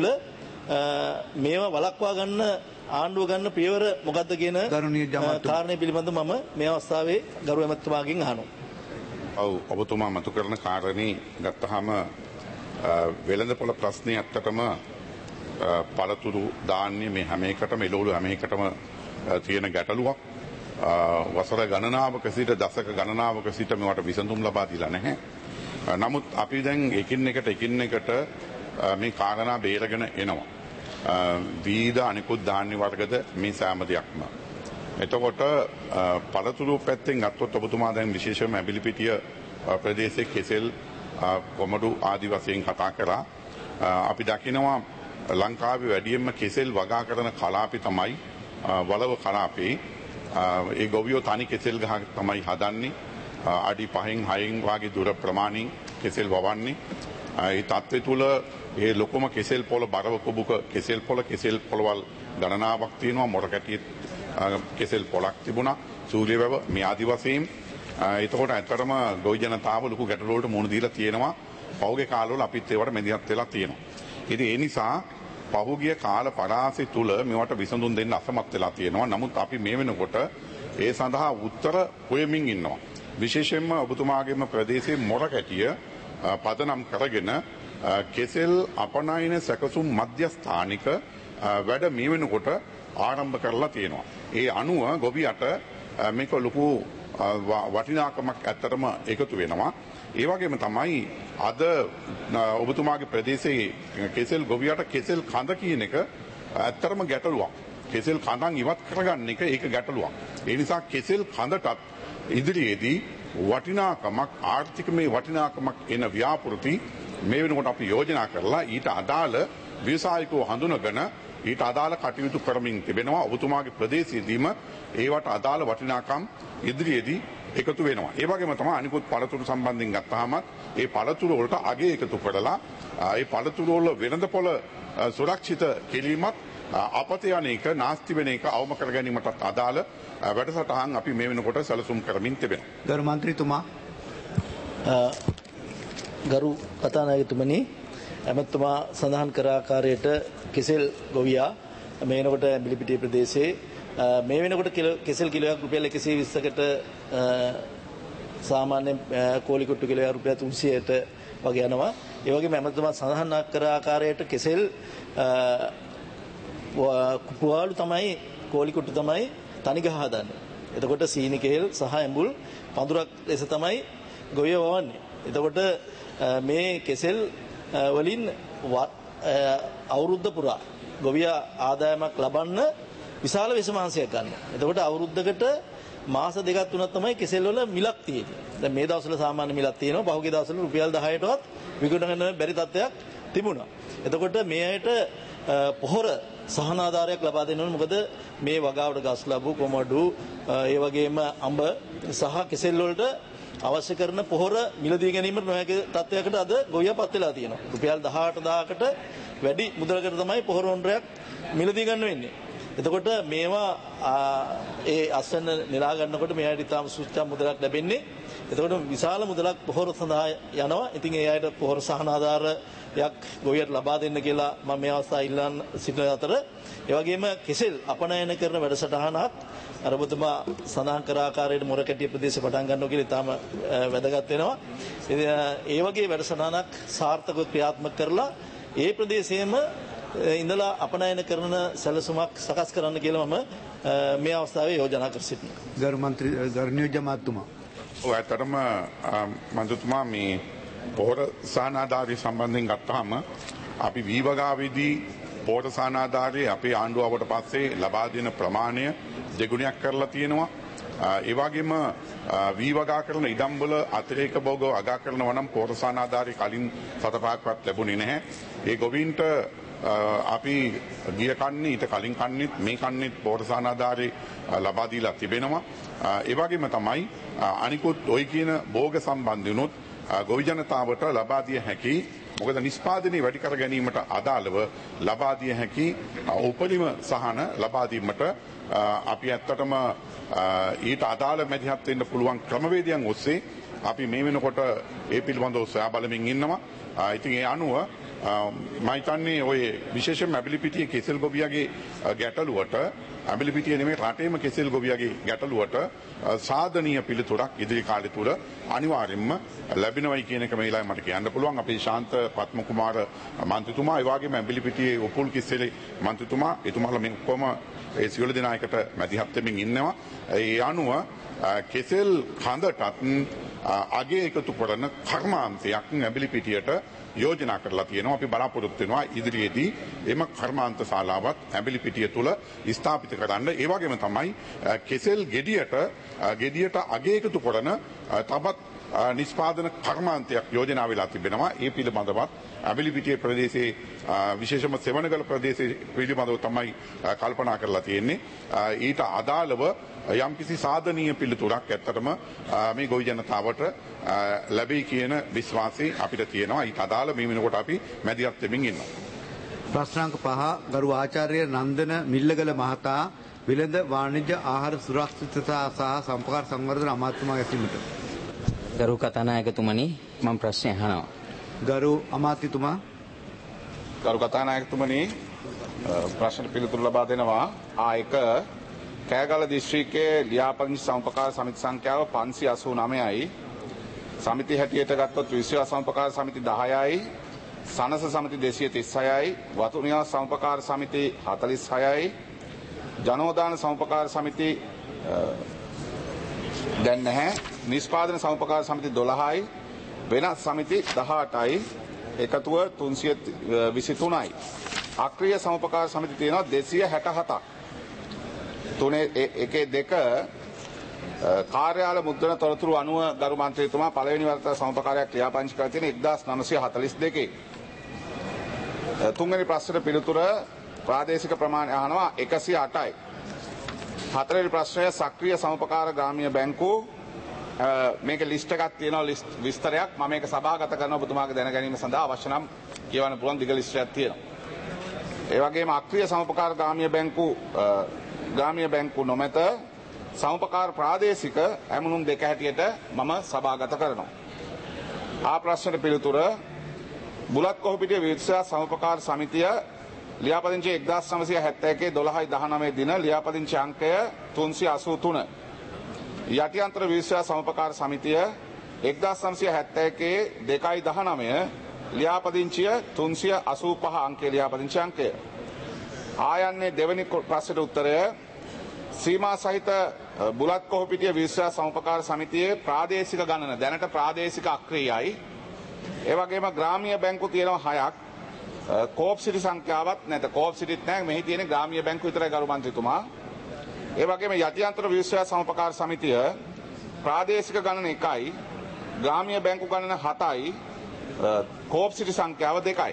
මේවා වළක්වා ගන්න ආණ්ඩුව ගන්න පියවර මොකද්ද කියන කාරණය පිළිබඳව මම මේ අවස්ථාවේ ගරු ඇමතුමාගෙන් අහනවා. ඔව් ඔබතුමා මතු කරන කාරණේ ගත්තාම වෙළඳපොළ ප්‍රශ්නේ ඇත්තටම පළතුරු ධාන්‍ය මේ හැම එකටම එළවලු හැම එකටම තියෙන ගැටලුවක්. වසර ගණනාවක සිට දශක ගණනාවක සිට මේවට විසඳුම් ලබා දීලා නැහැ. නමුත් අපි දැන් එකින් එකට එකින් එකට මේ කාරණා බේරගෙන එනවා. විවිධ අනිකුත් ධාන්‍ය වර්ගද මේ සෑම දෙයක්ම. එතකොට පළතුරු පැත්තෙන් ගත්තොත් ඔබතුමා දැන් විශේෂයෙන්ම ඇඹිලිපිටිය ප්‍රදේශයේ කෙසෙල් කොමඩු ආදි වශයෙන් කතා කරා. අපි දකිනවා ලංකාවේ වැඩියෙන්ම කෙසෙල් වගා කරන කලාපේ තමයි වලව කලාපේ. ඒ ගොවියෝ තනි කෙසෙල් ගහ තමයි හදන්නේ. අඩි පහෙන් හයෙන් වාගේ දුර ප්‍රමාණයෙන් කෙසෙල් වවන්නේ. ඒ තත්ත්වය තුල ඒ ලොකම කෙසෙල් පොළ බරව කුබුක කෙසෙල් පොළ කෙසෙල් පොළවල් ගණනාවක් තියෙනවා. මොරකැටියේ කෙසෙල් පොළක් තිබුණා. සූර්යවැව මේ ආදි වශයෙන්. එතකොට ඇත්තටම ගොවි ජනතාව ලොකු ගැටලු වලට මුහුණ දීලා තියෙනවා. පහුගිය කාලවල අපිත් ඒවට මැදිහත් වෙලා තියෙනවා. ඉතින් ඒ නිසා පහුගිය කාල පරාසය තුල මේවට විසඳුම් දෙන්න අසමත් වෙලා තියෙනවා. නමුත් අපි මේ වෙනකොට ඒ සඳහා උත්තර හොයමින් ඉන්නවා. විශේෂයෙන්ම ඔබතුමාගේම ප්‍රදේශයේ මොරකැටිය පදනම් කරගෙන කෙසෙල් අපනයන සැකසුම් මධ්‍යස්ථානික වැඩ මේ වෙනකොට ආරම්භ කරලා තියෙනවා. ඒ අනුව ගොවියට මේක ලොකු වටිනාකමක් ඇත්තටම එකතු වෙනවා. ඒ වගේම තමයි අද ඔබතුමාගේ ප්‍රදේශයේ කෙසෙල් ගොවියට කෙසෙල් කඳ කියන එක ඇත්තටම ගැටලුවක්. කෙසෙල් කඳන් ඉවත් කරගන්න එක ඒක ගැටලුවක්. ඒ නිසා කෙසෙල් කඳටත් ඉදිරියේදී වටිනාකමක් ආර්ථිකමය වටිනාකමක් එන ව්‍යාපෘති මේ වෙනකොට අපි යෝජනා කරලා ඊට අදාළ ව්‍යවසායිකව හඳුනගෙන ඊට අදාළ කටයුතු කරමින් තිබෙනවා. ඔබතුමාගේ ප්‍රදේශයේදීම ඒවට අදාළ වටිනාකම් ඉදිරියේදී එකතු වෙනවා. ඒ වගේම තමයි අනිකුත් පළතුරු සම්බන්ධයෙන් ගත්තාම ඒ පළතුරු වලට අගය එකතු කරලා ඒ පළතුරු වල වෙළඳපොළ සුරක්ෂිත කිරීමත් අපත යන එක නාස්ති වෙන එක අවම කර ගැනීමටත් අදාළ වැඩසටහන් අපි මේ වෙනකොට සැලසුම් කරමින් තිබෙනවා. ගරු මන්ත්‍රීතුමා ගරු කතානායකතුමනි ඇමතුමා සඳහන් කර ආකාරයට කෙසෙල් ගොවියා මේ වෙනකොට ඇඹිලිපිටිය ප්‍රදේශයේ මේ වෙනකොට කෙසෙල් කිලෝයක් රුපියල් එකසිය විස්සකට සාමාන්‍ය කෝලි කුට්ටු කිලෝයක් රුපියල් තුන්සියයට වගේ යනවා. ඒ වගේම ඇමතුමා සඳහන් කර ආකාරයට කෙසෙල් පුවාලු තමයි කෝලි කුට්ටු තමයි තනි ගහ හදන්නේ. එතකොට සීනි කෙහෙල් සහ ඇඹුල් පඳුරක් ලෙස තමයි ගොවිය වවන්නේ. එතකොට මේ කෙසෙල් වලින් අවුරුද්ද පුරා ගොවියා ආදායමක් ලබන්න විශාල විසමාංශයක් ගන්න. එතකොට අවුරුද්දකට මාස දෙකක් තුනක් තමයි කෙසෙල් වල මිලක් තියෙන්නේ. දැන් මේ දවස්වල සාමාන්‍ය මිලක් තියෙනවා. පහුගිය දවස්වල රුපියල් දහයටවත් විකුණන බැරි තත්ත්වයක් තිබුණා. එතකොට මේ ඇයට පොහොර සහන ආධාරයක් ලබා දෙන්න ඕනේ. මොකද මේ වගාවට ගස් ලැබු කොමඩු ඒ වගේම අඹ සහ කෙසෙල් වලට අවශ්‍ය කරන පොහොර මිලදී ගැනීමට නොහැකි තත්ත්වයකට අද ගොවියාපත් වෙලා තියෙනවා. රුපියල් දහඅට හදාරකට වැඩි මුදලකට තමයි පොහොර හොන්ඩරයක් මිලදී ගන්න වෙන්නේ. එතකොට මේවා ඒ අස්වැන්න නෙලා ගන්නකොට මෙයාට ඉතාම සුච්චා මුදලක් ලැබෙන්නේ. එතකොට විශාල මුදලක් පොහොර සඳහා යනවා. ඉතින් ඒ අයට පොහොර සහන ආධාරයක් ගොවියට ලබා දෙන්න කියලා මම මේ අවස්ථාවේ ඉල්ලන් සිටින අතර ඒ වගේම කෙසෙල් අපනයන කරන වැඩසටහනක් අර ඔබතුමා සඳහන් කර ආකාරයට මොරකැටිය ප්‍රදේශේ පටන් ගන්නවා කියලා ඉතාම වැදගත් වෙනවා. ඒ වගේ වැඩසටහනක් සාර්ථකව ක්‍රියාත්මක කරලා ඒ ප්‍රදේශයේම ඉඳලා අපනයන කරන සැලසුමක් සකස් කරන්න කියලා මම මේ අවස්ථාවේ යෝජනා කර සිටිනවා. ගරු මන්ත්‍රී ගරු නියෝජ්‍ය මහත්මයා. ඔය ඇත්තටම මන්ත්‍රීතුමා මේ පොහොර සහනාධාරය සම්බන්ධයෙන් ගත්තාම අපි වීවගාවේදී පොහොර සහනාධාරයේ අපේ ආණ්ඩුවට පස්සේ ලබා දෙන ප්‍රමාණය දෙගුණයක් කරලා තියෙනවා. ඒ වගේම වීවගා කරන ඉඩම්වල අතිරේක භෝග අගා කරනවා නම් පොහොර සහනාධාරය කලින් සතපහක්වත් ලැබුණේ නැහැ. ඒ ගොවීන්ට අපි ගිය කන්නේ ඊට කලින් කන්නේත් මේ කන්නේත් පොහොර සහනාධාරය ලබා දීලා තිබෙනවා. ඒ වගේම තමයි අනිකුත් ওই කියන භෝග සම්බන්ධිනුත් ගොවි ජනතාවට ලබා දිය හැකි මොකද නිෂ්පාදනය වැඩි කර ගැනීමට අදාළව ලබා දිය හැකි උපරිම සහන ලබා දීමට අපි ඇත්තටම ඊට අදාළ මැදිහත් වෙන්න පුළුවන් ක්‍රමවේදයන් ඔස්සේ අපි මේ වෙනකොට ඒ පිළිබඳව සොයා බලමින් ඉන්නවා. ඉතින් ඒ අනුව මම හිතන්නේ ඔය විශේෂයෙන්ම ඇබිලිපිටිය කෙසෙල් ගොවියගේ ගැටලුවට ඇබිලිපිටිය නෙමෙයි රටේම කෙසෙල් ගොවියගේ ගැටලුවට සාධනීය පිළිතුරක් ඉදිරි කාලය තුල අනිවාර්යයෙන්ම ලැබෙනවයි කියන එක මේ වෙලාවේ මට කියන්න පුළුවන්. අපේ ශාන්ත පත්ම කුමාර මන්ත්‍රීතුමා ඒ වගේම ඇබිලිපිටියේ උපුල් කිස්සෙලේ මන්ත්‍රීතුමා එතුමාලා මේ කොහොම ඒ සියලු දෙනා එකට මැදිහත් වෙමින් ඉන්නවා. ඒ අනුව කෙසෙල් කඳටත් අගේ එකතු කරන කර්මාන්තයක් ඇබිලිපිටියට යෝජනා කරලා තියෙනවා. අපි බලාපොරොත්තු වෙනවා ඉදිරියේදී එම කර්මාන්ත ශාලාවත් ඇබිලිපිටිය තුල ස්ථාපිත කරන්න. ඒ වගේම තමයි කෙසෙල් ගෙඩියට ගෙඩියට අගේ එකතු කරන තවත් නිෂ්පාදන කර්මාන්තයක් යෝජනා වෙලා තිබෙනවා. ඒ පිළිබඳවත් ඇබිලිපිටිය ප්‍රදේශයේ විශේෂම සෙවණගල ප්‍රදේශයේ පිළිබඳව තමයි කල්පනා කරලා තියෙන්නේ. ඊට අදාළව යම්කිසි සාධනීය පිළිතුරක් ඇත්තටම මේ ගොවි ජනතාවට ලැබෙයි කියන විශ්වාසය අපිට තියෙනවා. ඊට අදාළ මේ වෙනකොට අපි මැදිහත් වෙමින් ඉන්නවා. ප්‍රශ්නාංක පහ ගරු ආචාර්ය නන්දන මිල්ලගල මහතා විලඳ වාණිජ්‍ය ආහාර සුරක්ෂිතතා සහ සම්පකාර සංවර්ධන අමාත්‍යතුමාගේ ඇසීමට. ගරු කතානායකතුමනි මම ප්‍රශ්න අහනවා. ගරු අමාත්‍යතුමා. ගරු කතානායකතුමනි ප්‍රශ්න පිළිතුරු ලබා දෙනවා. ආ එක කෑගල දිස්ත්‍රික්කයේ ලියාපදිංචි සම්පකාර සමිති සංඛ්‍යාව පන්සිය අසූ නවයයි. සමිති හැටියට ගත්තොත් විශ්ව සම්පකාර සමිති දහයයි. සනස සමිති දෙසිය තිස් හයයි. වතු නිවාස සම්පකාර සමිති හතළිස් හයයි. ජනෝදාන සම්පකාර සමිති දැන් නැහැ. නිෂ්පාදන සම්පකාර සමිති දොළහයි. වෙනස් සමිති දහඅටයි. එකතුව තුන්සිය විසි තුනයි. අක්‍රීය සම්පකාර සමිති තියෙනවා දෙසිය හැට හතක්. තුනේ එකේ දෙක කාර්යාල මුද්‍රණ තොරතුරු අනුව ගරු මන්ත්‍රීතුමා පළවෙනි වර්ෂ සමපකාරයක් ක්‍රියාපදිංචි කර තියෙන එක්දාස් නවසිය හතළිස් දෙකේ. තුන්වෙනි ප්‍රශ්නෙට පිළිතුර ප්‍රාදේශික ප්‍රමාණය අහනවා එකසිය අටයි. හතරවෙනි ප්‍රශ්නය සක්‍රීය සමපකාර ග්‍රාමීය බැංකුව මේක ලිස්ට් එකක් තියෙනවා ලිස්ට් විස්තරයක් මම මේක සභාගත කරන ඔබතුමාගේ දැන ගැනීම සඳහා අවශ්‍ය නම් කියවන්න පුළුවන් දිග ලිස්ට් එකක් තියෙනවා. ඒ වගේම අක්‍රීය සමපකාර ග්‍රාමීය බැංකුව ග්‍රාමීය බැංකුව නොමැත සමපකාර ප්‍රාදේශික ඇමුණුම් දෙක හැටියට මම සභාගත කරනවා. ආ ප්‍රශ්නට පිළිතුර බුලත් කොහොපිටිය විශ්ව සමපකාර සමිතිය ලියාපදිංචි එක්දාස් නවසිය හැත්තෑ එකේ දොළහයි දහනවය දින ලියාපදිංචි අංකය තුන්සිය අසූ තුන. යටිඅන්තර විශ්ව සමපකාර සමිතිය එක්දාස් නවසිය හැත්තෑ එකේ දෙකයි දහනවය ලියාපදිංචිය තුන්සිය අසූ පහ අංකයේ ලියාපදිංචි අංකය. ආයන්නේ දෙවැනි ප්‍රශ්නට උත්තරය සීමා සහිත බුලත් කොහොපිටිය විශ්ව සමපකාර සමිතියේ ප්‍රාදේශික ගණන දැනට ප්‍රාදේශික අක්‍රියයි. ඒ වගේම ග්‍රාමීය බැංකු තියෙනවා හයක්. කෝප් සිටි සංඛ්‍යාවක් නැත. කෝප් සිටිත් නැහැ. මෙහි තියෙන ග්‍රාමීය බැංකු විතරයි ගරු මන්ත්‍රීතුමා. ඒ වගේම යටිඅන්තර විශ්ව සමපකාර සමිතිය ප්‍රාදේශික ගණන එකයි. ග්‍රාමීය බැංකු ගණන හතයි. කෝප් සිටි සංඛ්‍යාව දෙකයි.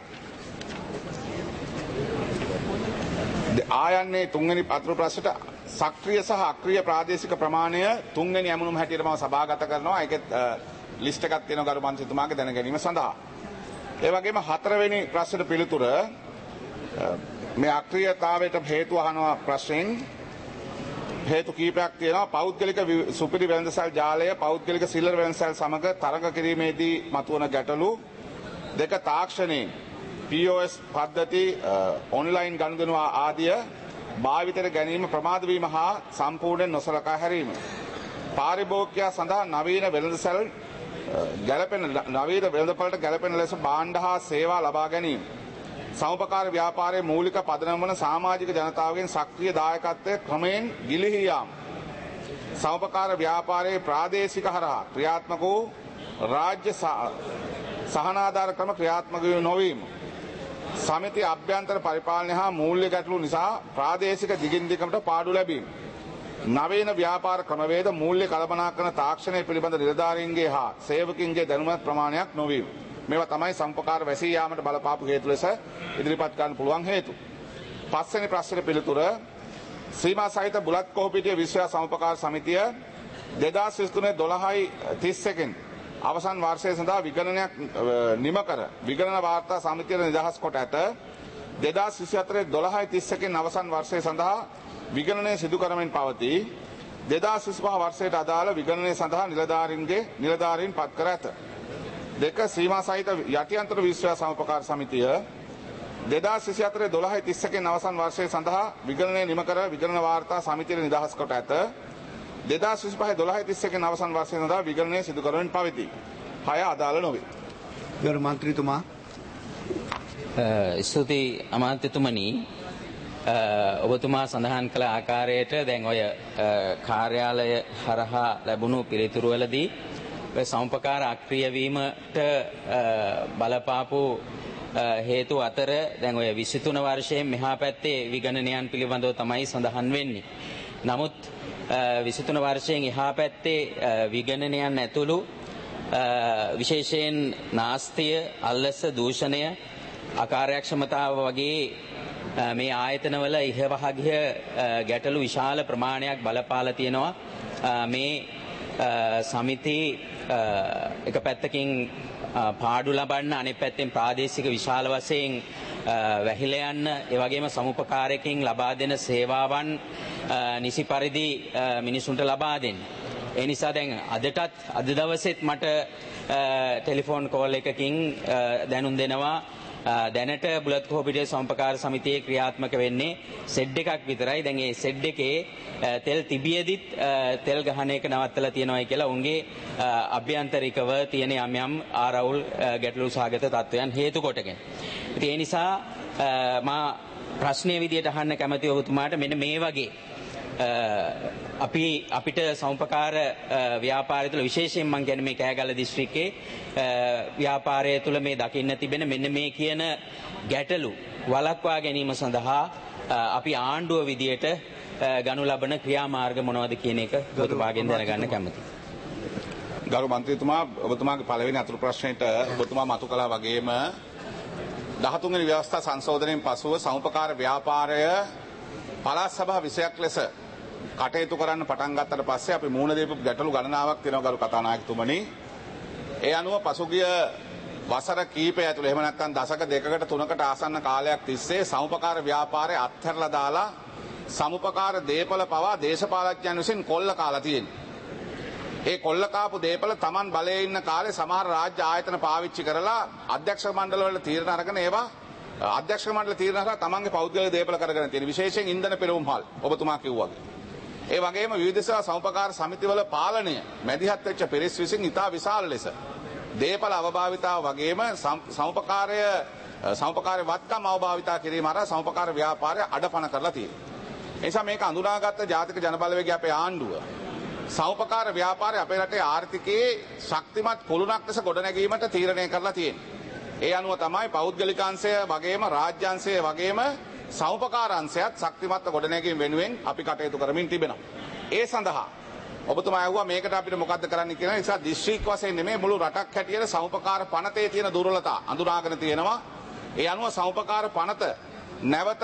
ආයන්නේ තුන්වෙනි අතුරු ප්‍රශ්නට සක්‍රීය සහ අක්‍රීය ප්‍රාදේශික ප්‍රමාණය තුන්වෙනි ඇමුණුම හැටියට මම සභාගත කරනවා. ඒකෙත් ලිස්ට් එකක් තියෙනවා ගරු මන්ත්‍රීතුමාගේ දැන ගැනීම සඳහා. ඒ වගේම හතරවෙනි ප්‍රශ්නට පිළිතුර මේ අක්‍රීයතාවයට හේතු අහනවා ප්‍රශ්නෙන් හේතු කීපයක් තියෙනවා. පෞද්ගලික සුපිරි වෙළඳසල් ජාලය පෞද්ගලික සිල්ලර වෙළඳසල් සමග තරඟ කිරීමේදී මතුවන ගැටලු දෙක තාක්ෂණයෙන් පී ඕ එස් පද්ධති ඔන්ලයින් ගනුදෙනු ආදිය භාවිතයට ගැනීම ප්‍රමාද වීම හා සම්පූර්ණයෙන් නොසලකා හැරීම. පාරිභෝගිකයා සඳහා නවීන වෙළඳසැල් ගැළපෙන නවීන වෙළඳපළට ගැළපෙන ලෙස භාණ්ඩ හා සේවා ලබා ගැනීම. සමපකාර ව්‍යාපාරයේ මූලික පදනම වන සමාජික ජනතාවගෙන් සක්‍රීය දායකත්වය ක්‍රමයෙන් ගිලිහී යාම. සමපකාර ව්‍යාපාරයේ ප්‍රාදේශික හරහා ක්‍රියාත්මක වූ රාජ්‍ය සහනාධාර ක්‍රම ක්‍රියාත්මක නොවීම. සමිති අභ්‍යන්තර පරිපාලනය හා මූල්‍ය ගැටලු නිසා ප්‍රාදේශික දිගින් දිගට පාඩු ලැබීම. නවීන ව්‍යාපාර ක්‍රමවේද මූල්‍ය කළමනාකරන තාක්ෂණය පිළිබඳ නිලධාරීන්ගේ හා සේවකින්ගේ දැනුමත් ප්‍රමාණයක් නොවීම. මේවා තමයි සම්පකාර වැසී යාමට බලපාපු හේතු ලෙස ඉදිරිපත් කරන්න පුළුවන් හේතු. පස්වෙනි ප්‍රශ්නෙට පිළිතුර සීමා සහිත බුලත් කොහොපිටිය විශ්ව සම්පකාර සමිතිය දෙදාස් විසිතුනේ දොළහයි තිස් එකෙන් අවසන් වර්ෂය සඳහා විගණනයක් නිම කර විගණන වාර්තා සමිතියට නිදහස් කොට ඇත. දෙදාස් විසි හතරේ දොළහයි තිස්සකින් අවසන් වර්ෂය සඳහා විගණනය සිදු කරමින් පවතී. දෙදාස් විසිපහ වර්ෂයට අදාළ විගණනය සඳහා නිලධාරීන්ගේ නිලධාරීන් පත් කර ඇත. දෙක සීමා සහිත යටිඅන්තර විශ්වාස සමපකාර සමිතිය දෙදාස් විසි හතරේ දොළහයි තිස්සකින් අවසන් වර්ෂය සඳහා විගණනය නිම කර විගණන වාර්තා සමිතියට නිදහස් කොට ඇත. දෙදාස් විසිපහේ දොළහයි තිස්සකින් අවසන් වර්ෂය සඳහා විගණනය සිදු කරමින් පවතී. හය අදාළ නොවේ. ගරු මන්ත්‍රීතුමා. ස්තුතියි අමාත්‍යතුමනි. ඔබතුමා සඳහන් කළ ආකාරයට දැන් ඔය කාර්යාලය හරහා ලැබුණු පිළිතුරුවලදී සමුපකාර අක්‍රිය වීමට බලපාපු හේතු අතර දැන් ඔය විසි තුන වර්ෂයෙන් මෙහා පැත්තේ විගණනයන් පිළිබඳව තමයි සඳහන් වෙන්නේ. නමුත් විසි තුන වර්ෂයෙන් එහා පැත්තේ විගණනයන් ඇතුළු විශේෂයෙන් නාස්තිය, අල්ලස, දූෂණය, අකාර්යක්ෂමතාව වගේ මේ ආයතනවල ඉහවහගිය ගැටලු විශාල ප්‍රමාණයක් බලපාලා තියෙනවා. මේ සමිති එක පැත්තකින් පාඩු ලබන්න, අනෙක් පැත්තෙන් ප්‍රාදේශික විශාල වශයෙන් වැහිලා යන්න, ඒ වගේම සමුපකාරකකින් ලබා දෙන සේවාවන් නිසි පරිදි මිනිසුන්ට ලබා දෙන්න. ඒ නිසා දැන් අදටත් අද දවසෙත් මට ටෙලිෆෝන් කෝල් එකකින් දැනුම් දෙනවා දැනට බුලත් කෝපිටිය සම්පකාර සමිතියේ ක්‍රියාත්මක වෙන්නේ සෙඩ් එකක් විතරයි. දැන් ඒ සෙඩ් එකේ තෙල් තිබියදිත් තෙල් ගහන එක නවත්තලා තියෙනවායි කියලා උන්ගේ අභ්‍යන්තරිකව තියෙන යම් යම් ආරවුල් ගැටලු සහගත තත්වයන් හේතු කොටගෙන. ඉතින් ඒ නිසා මා ප්‍රශ්නයේ විදියට අහන්න කැමතියි ඔබතුමාට මෙන්න මේ වගේ අපි අපිට සමුපකාර ව්‍යාපාරය තුළ විශේෂයෙන් මම කියන්නේ මේ කෑගල්ල දිස්ත්‍රික්කයේ ව්‍යාපාරය තුළ මේ දකින්න තිබෙන මෙන්න මේ කියන ගැටලු වළක්වා ගැනීම සඳහා අපි ආණ්ඩුව විදියට ගනු ලබන ක්‍රියාමාර්ග මොනවද කියන එක ඔබතුමාගෙන් දැනගන්න කැමතියි. ගරු මන්ත්‍රීතුමා, ඔබතුමාගේ පළවෙනි අතුරු ප්‍රශ්නෙට ඔබතුමා මතු කළා වගේම දහතුන් වෙනි ව්‍යවස්ථා සංශෝධනයෙන් පසුව සමුපකාර ව්‍යාපාරය පළාත් සභා විෂයක් ලෙස කටයුතු කරන්න පටන් ගත්තට පස්සේ අපි මූණ දීපු ගැටලු ගණනාවක් තියෙනවා ගරු කතානායකතුමනි. ඒ අනුව පසුගිය වසර කීපය ඇතුළේ එහෙම නැත්නම් දශක දෙකකට තුනකට ආසන්න කාලයක් තිස්සේ සමුපකාර ව්‍යාපාරය අත්හැරලා දාලා සමුපකාර දේපල පවා දේශපාලඥයන් විසින් කොල්ල කාලා තියෙනවා. ඒ කොල්ල කාපු දේපල Taman බලයේ ඉන්න කාලේ සමහර රාජ්‍ය ආයතන පාවිච්චි කරලා අධ්‍යක්ෂ මණ්ඩල වල තීරණ අරගෙන ඒවා අධ්‍යක්ෂ මණ්ඩල තීරණ කරලා තමන්ගේ පෞද්ගලික දේපල කරගෙන තියෙන විශේෂයෙන් ඉන්ධන පෙරමුම්හල් ඔබතුමා කිව්වා වගේ. ඒ වගේම විවිධ සේවා සමුපකාර සමිතිවල පාලනය මැදිහත් වෙච්ච පිරිස් විසින් ඉතා විශාල ලෙස දේපල අවභාවිතාව වගේම සමුපකාරය සමුපකාරයේ වත්කම් අවභාවිතා කිරීම හරහා සමුපකාර ව්‍යාපාරය අඩපණ කරලා තියෙනවා. ඒ නිසා මේක අඳුනාගත්ත ජාතික ජනබලවේගය අපේ ආණ්ඩුව සමුපකාර ව්‍යාපාරය අපේ රටේ ආර්ථිකයේ ශක්තිමත් කුළුණක් ලෙස ගොඩනැගීමට තීරණය කරලා තියෙනවා. ඒ අනුව තමයි පෞද්ගලිකාංශය වගේම රාජ්‍යාංශය වගේම සමුපකාරාංශයත් ශක්තිමත් ගොඩනැගීම වෙනුවෙන් අපි කටයුතු කරමින් තිබෙනවා. ඒ සඳහා ඔබතුමා ඇහුවා මේකට අපිට මොකද්ද කරන්න කියලා. නිසා දිස්ත්‍රික් වශයෙන් නෙමෙයි මුළු රටක් හැටියට සමුපකාර පනතේ තියෙන දුර්වලතා අඳුනාගෙන තියෙනවා. ඒ අනුව සමුපකාර පනත නැවත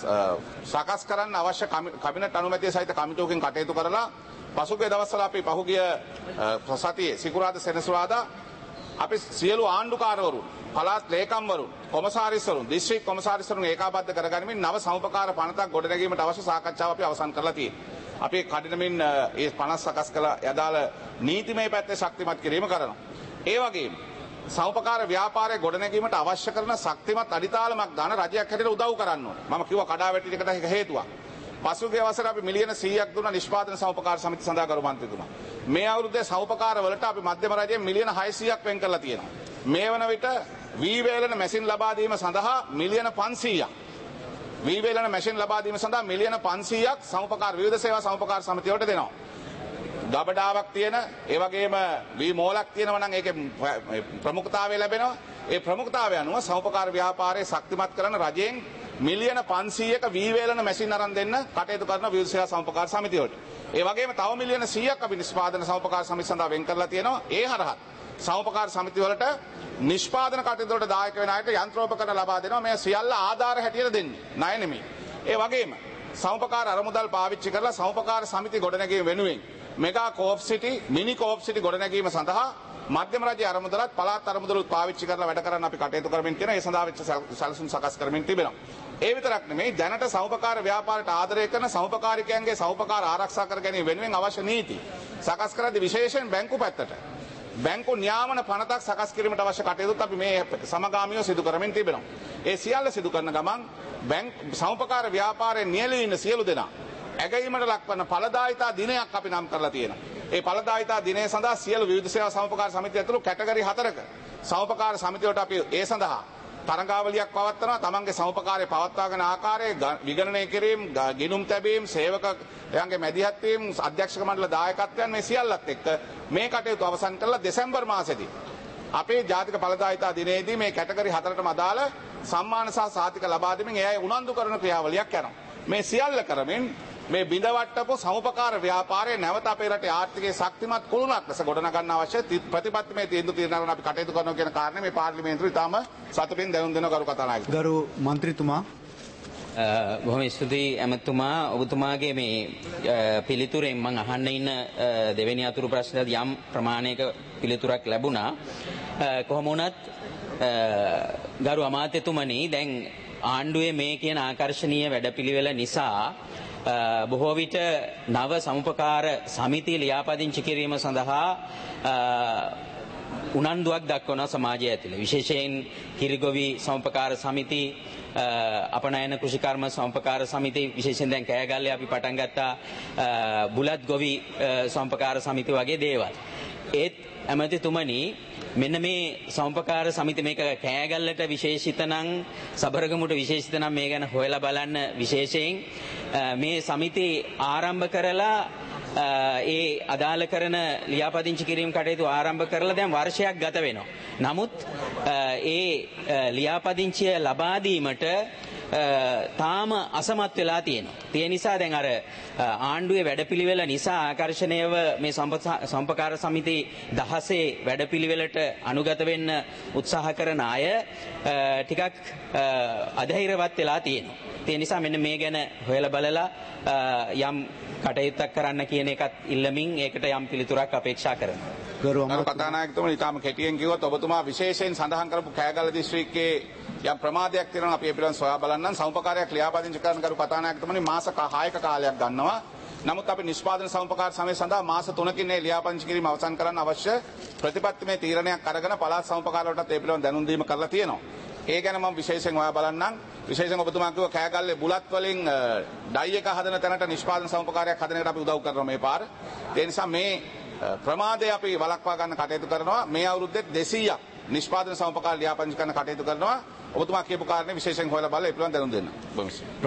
සකස් කරන්න අවශ්‍ය කැබිනට් අනුමැතිය සහිත කමිටුවකින් කටයුතු කරලා පසුගිය දවස්වල අපි පහුගිය සතියේ සිකුරාදා සෙනසුරාදා අපි සියලු ආණ්ඩුකාරවරුන්, පළාත් ලේකම්වරුන්, කොමසාරිස්වරුන්, දිස්ත්‍රික් කොමසාරිස්වරුන් ඒකාබද්ධ කරගනිමින් නව සමුපකාර පනතක් ගොඩනැගීමට අවශ්‍ය සාකච්ඡාව අපි අවසන් කරලා තියෙනවා. අපි කඩිනමින් ඒ පනත සකස් කළ යදාළ නීතිමය පැත්තේ ශක්තිමත් කිරීම කරනවා. ඒ වගේම සමුපකාර ව්‍යාපාරය ගොඩනැගීමට අවශ්‍ය කරන ශක්තිමත් අඩිතාලමක් දාන රජයක් හැටියට උදව් කරන්න ඕනේ. මම කිව්වා කඩාවැටි ටිකට ඒක හේතුවක්. පසුගිය වසරේ අපි මිලියන සීයක් දුන්නා නිෂ්පාදන සමුපකාර සමිති සඳහා ගරු මන්ත්‍රීතුමා. මේ අවුරුද්දේ සමුපකාර වලට අපි මධ්‍යම රජයෙන් මිලියන හයසීයක් වෙන් කරලා තියෙනවා. මේ වන විට වී වේලන මැෂින් ලබා දීම සඳහා මිලියන පන්සීයක් වී වේලන මැෂින් ලබා දීම සඳහා මිලියන පන්සීයක් සමුපකාර විවිධ සේවා සමුපකාර සමිතිය වලට දෙනවා. ගබඩාවක් තියෙන, ඒ වගේම වී මෝලක් තියෙනවා නම් ඒකේ ප්‍රමුඛතාවය ලැබෙනවා. ඒ ප්‍රමුඛතාවය අනුව සමුපකාර ව්‍යාපාරයේ ශක්තිමත් කරන රජයෙන් මිලියන පන්සීයක වී වේලන මැෂින් අරන් දෙන්න කටයුතු කරන විවිධ සේවා සමුපකාර සමිතිය වලට. ඒ වගේම තව මිලියන සීයක් අපි නිෂ්පාදන සමුපකාර සමිතිය සඳහා වෙන් කරලා තියෙනවා. ඒ හරහා සමුපකාර සමිතිය වලට නිෂ්පාදන කටයුතු වලට දායක වෙන අයට යන්ත්‍රෝපකරණ ලබා දෙනවා. මේ සියල්ල ආධාර හැටියට දෙන්නේ. ණය නෙමෙයි. ඒ වගේම සමුපකාර අරමුදල් පාවිච්චි කරලා සමුපකාර සමිති ගොඩනැගීම වෙනුවෙන් මෙගා කෝප් සිටි, මිනි කෝප් සිටි ගොඩනැගීම සඳහා මධ්‍යම රජයේ අරමුදලත් පළාත් අරමුදලුත් පාවිච්චි කරලා වැඩ කරන්න අපි කටයුතු කරමින් තියෙනවා. ඒ සඳහා වෙච්ච සැලසුම් සකස් කරමින් තිබෙනවා. ඒ විතරක් නෙමෙයි දැනට සහෝපකාර ව්‍යාපාරයට ආදරය කරන සහෝපකාරිකයන්ගේ සහෝපකාර ආරක්ෂා කර ගැනීම වෙනුවෙන් අවශ්‍ය නීති සකස් කරද්දී විශේෂයෙන් බැංකු පැත්තට බැංකු නියාමන පනතක් සකස් කිරීමට අවශ්‍ය කටයුතුත් අපි මේ සමගාමීව සිදු කරමින් තිබෙනවා. ඒ සියල්ල සිදු කරන ගමන් බැංක් සහෝපකාර ව්‍යාපාරයේ නියැලී ඉන්න සියලු දෙනා ඇගීමට ලක්වන ඵලදායිතා දිනයක් අපි නම් කරලා තියෙනවා. ඒ ඵලදායිතා දිනය සඳහා සියලු විවිධ සේවා සහෝපකාර සමිතිය ඇතුළු කැටගරි හතරක සහෝපකාර සමිතියට අපි ඒ සඳහා තරඟාවලියක් පවත්වනවා. තමන්ගේ සහෝපකාරය පවත්වාගෙන ආකාරය විගණනය කිරීම, ගිණුම් තැබීම්, සේවකයන්ගේ මැදිහත් වීම, අධ්‍යක්ෂක මණ්ඩල දායකත්වයන් මේ සියල්ලත් එක්ක මේ කටයුතු අවසන් කරලා දෙසැම්බර් මාසෙදී අපේ ජාතික ඵලදායිතා දිනයේදී මේ කැටගරි හතරටම අදාළ සම්මාන සහ සහතික ලබා දෙමින් ඒ අය උනන්දු කරන ක්‍රියාවලියක් යනවා. මේ සියල්ල කරමින් මේ බිඳවට්ටපු සමුපකාර ව්‍යාපාරය නැවත අපේ රටේ ආර්ථිකයේ ශක්තිමත් කුළුණක් ලෙස ගොඩනගන්න අවශ්‍ය ප්‍රතිපත්තිමය තීන්දුව తీරනගෙන අපි කටයුතු කරනවා කියන කාරණේ මේ පාර්ලිමේන්තුවේ තාම සතුටින් දැනුම් දෙනවා ගරු කතානායක. ගරු මන්ත්‍රීතුමා බොහොම ස්තුතියි ඇමතුමා ඔබතුමාගේ මේ පිළිතුරෙන් මම අහන්න ඉන්න දෙවෙනි අතුරු ප්‍රශ්නයට යම් ප්‍රමාණයක පිළිතුරක් ලැබුණා. කොහොම වුණත් ගරු අමාත්‍යතුමනි දැන් ආණ්ඩුවේ මේ කියන ආකර්ශනීය වැඩපිළිවෙල නිසා බොහෝ විට නව සමුපකාර සමිති ලියාපදිංචි කිරීම සඳහා උනන්දුවක් දක්වන සමාජය ඇතුළේ විශේෂයෙන් කිරිගොවි සමුපකාර සමිති අපනයන කෘෂිකර්ම සමුපකාර සමිති විශේෂයෙන් දැන් කෑගල්ලේ අපි පටන් ගත්තා බුලත් ගොවි සමුපකාර සමිති වගේ දේවල්. ඒත් ඇමතිතුමනි මෙන්න මේ සමුපකාර සමිති මේක කෑගල්ලට විශේෂිත නම් සබරගමුට විශේෂිත නම් මේ ගැන හොයලා බලන්න විශේෂයෙන් මේ සමිති ආරම්භ කරලා ඒ අදාළ කරන ලියාපදිංචි කිරීම කටයුතු ආරම්භ කරලා දැන් වර්ෂයක් ගත වෙනවා. නමුත් ඒ ලියාපදිංචිය ලබා දීමට තාම අසමත් වෙලා තියෙනවා. ඒ නිසා දැන් අර ආණ්ඩුවේ වැඩපිළිවෙල නිසා ආකර්ෂණීයව මේ සම්පකාර සමිති දහසේ වැඩපිළිවෙලට අනුගත වෙන්න උත්සාහ කරන අය ටිකක් අධෛර්යවත් වෙලා තියෙනවා. ඒ නිසා මෙන්න මේ ගැන හොයලා බලලා යම් කටයුත්තක් කරන්න කියන එකත් ඉල්ලමින් ඒකට යම් පිළිතුරක් අපේක්ෂා කරනවා. ගරු කතානායකතුමනි ඊටම කෙටියෙන් කිව්වොත් ඔබතුමා විශේෂයෙන් සඳහන් කරපු කෑගල්ල දිස්ත්‍රික්කයේ යම් ප්‍රමාදයක් තියෙනවා අපි ඒ පිළිබඳව සොයා බලන්න සමුපකාරයක් ලියාපදිංචි කරන ගරු කතානායකතුමනි මාස හයක කාලයක් ගන්නවා. නමුත් අපි නිෂ්පාදන සමුපකාර සමය සඳහා මාස තුනකින් මේ ලියාපදිංචි කිරීම අවසන් කරන්න අවශ්‍ය ප්‍රතිපත්තිමය තීරණයක් අරගෙන පළාත් සමුපකාර වලටත් ඒ පිළිබඳව දැනුම් දීම කරලා තියෙනවා. ඒ ගැන මම විශේෂයෙන් හොයා බලන්නම්. විශේෂයෙන් ඔබතුමා කිව්වා කෑගල්ලේ බුලත් වලින් ඩයි එක හදන තැනට නිෂ්පාදන සමුපකාරයක් හදන එකට අපි උදව් කරනවා මේ පාර. ඒ නිසා මේ ප්‍රමාදය අපි වළක්වා ගන්න කටයුතු කරනවා. මේ අවුරුද්දේ දෙසීයක් නිෂ්පාදන සමුපකාර ලියාපදිංචි කරන කටයුතු කරනවා. ඔබතුමා කියපු කාරණේ විශේෂයෙන් හොයලා බලලා ඒ පිළිබඳව දැනුම් දෙන්න.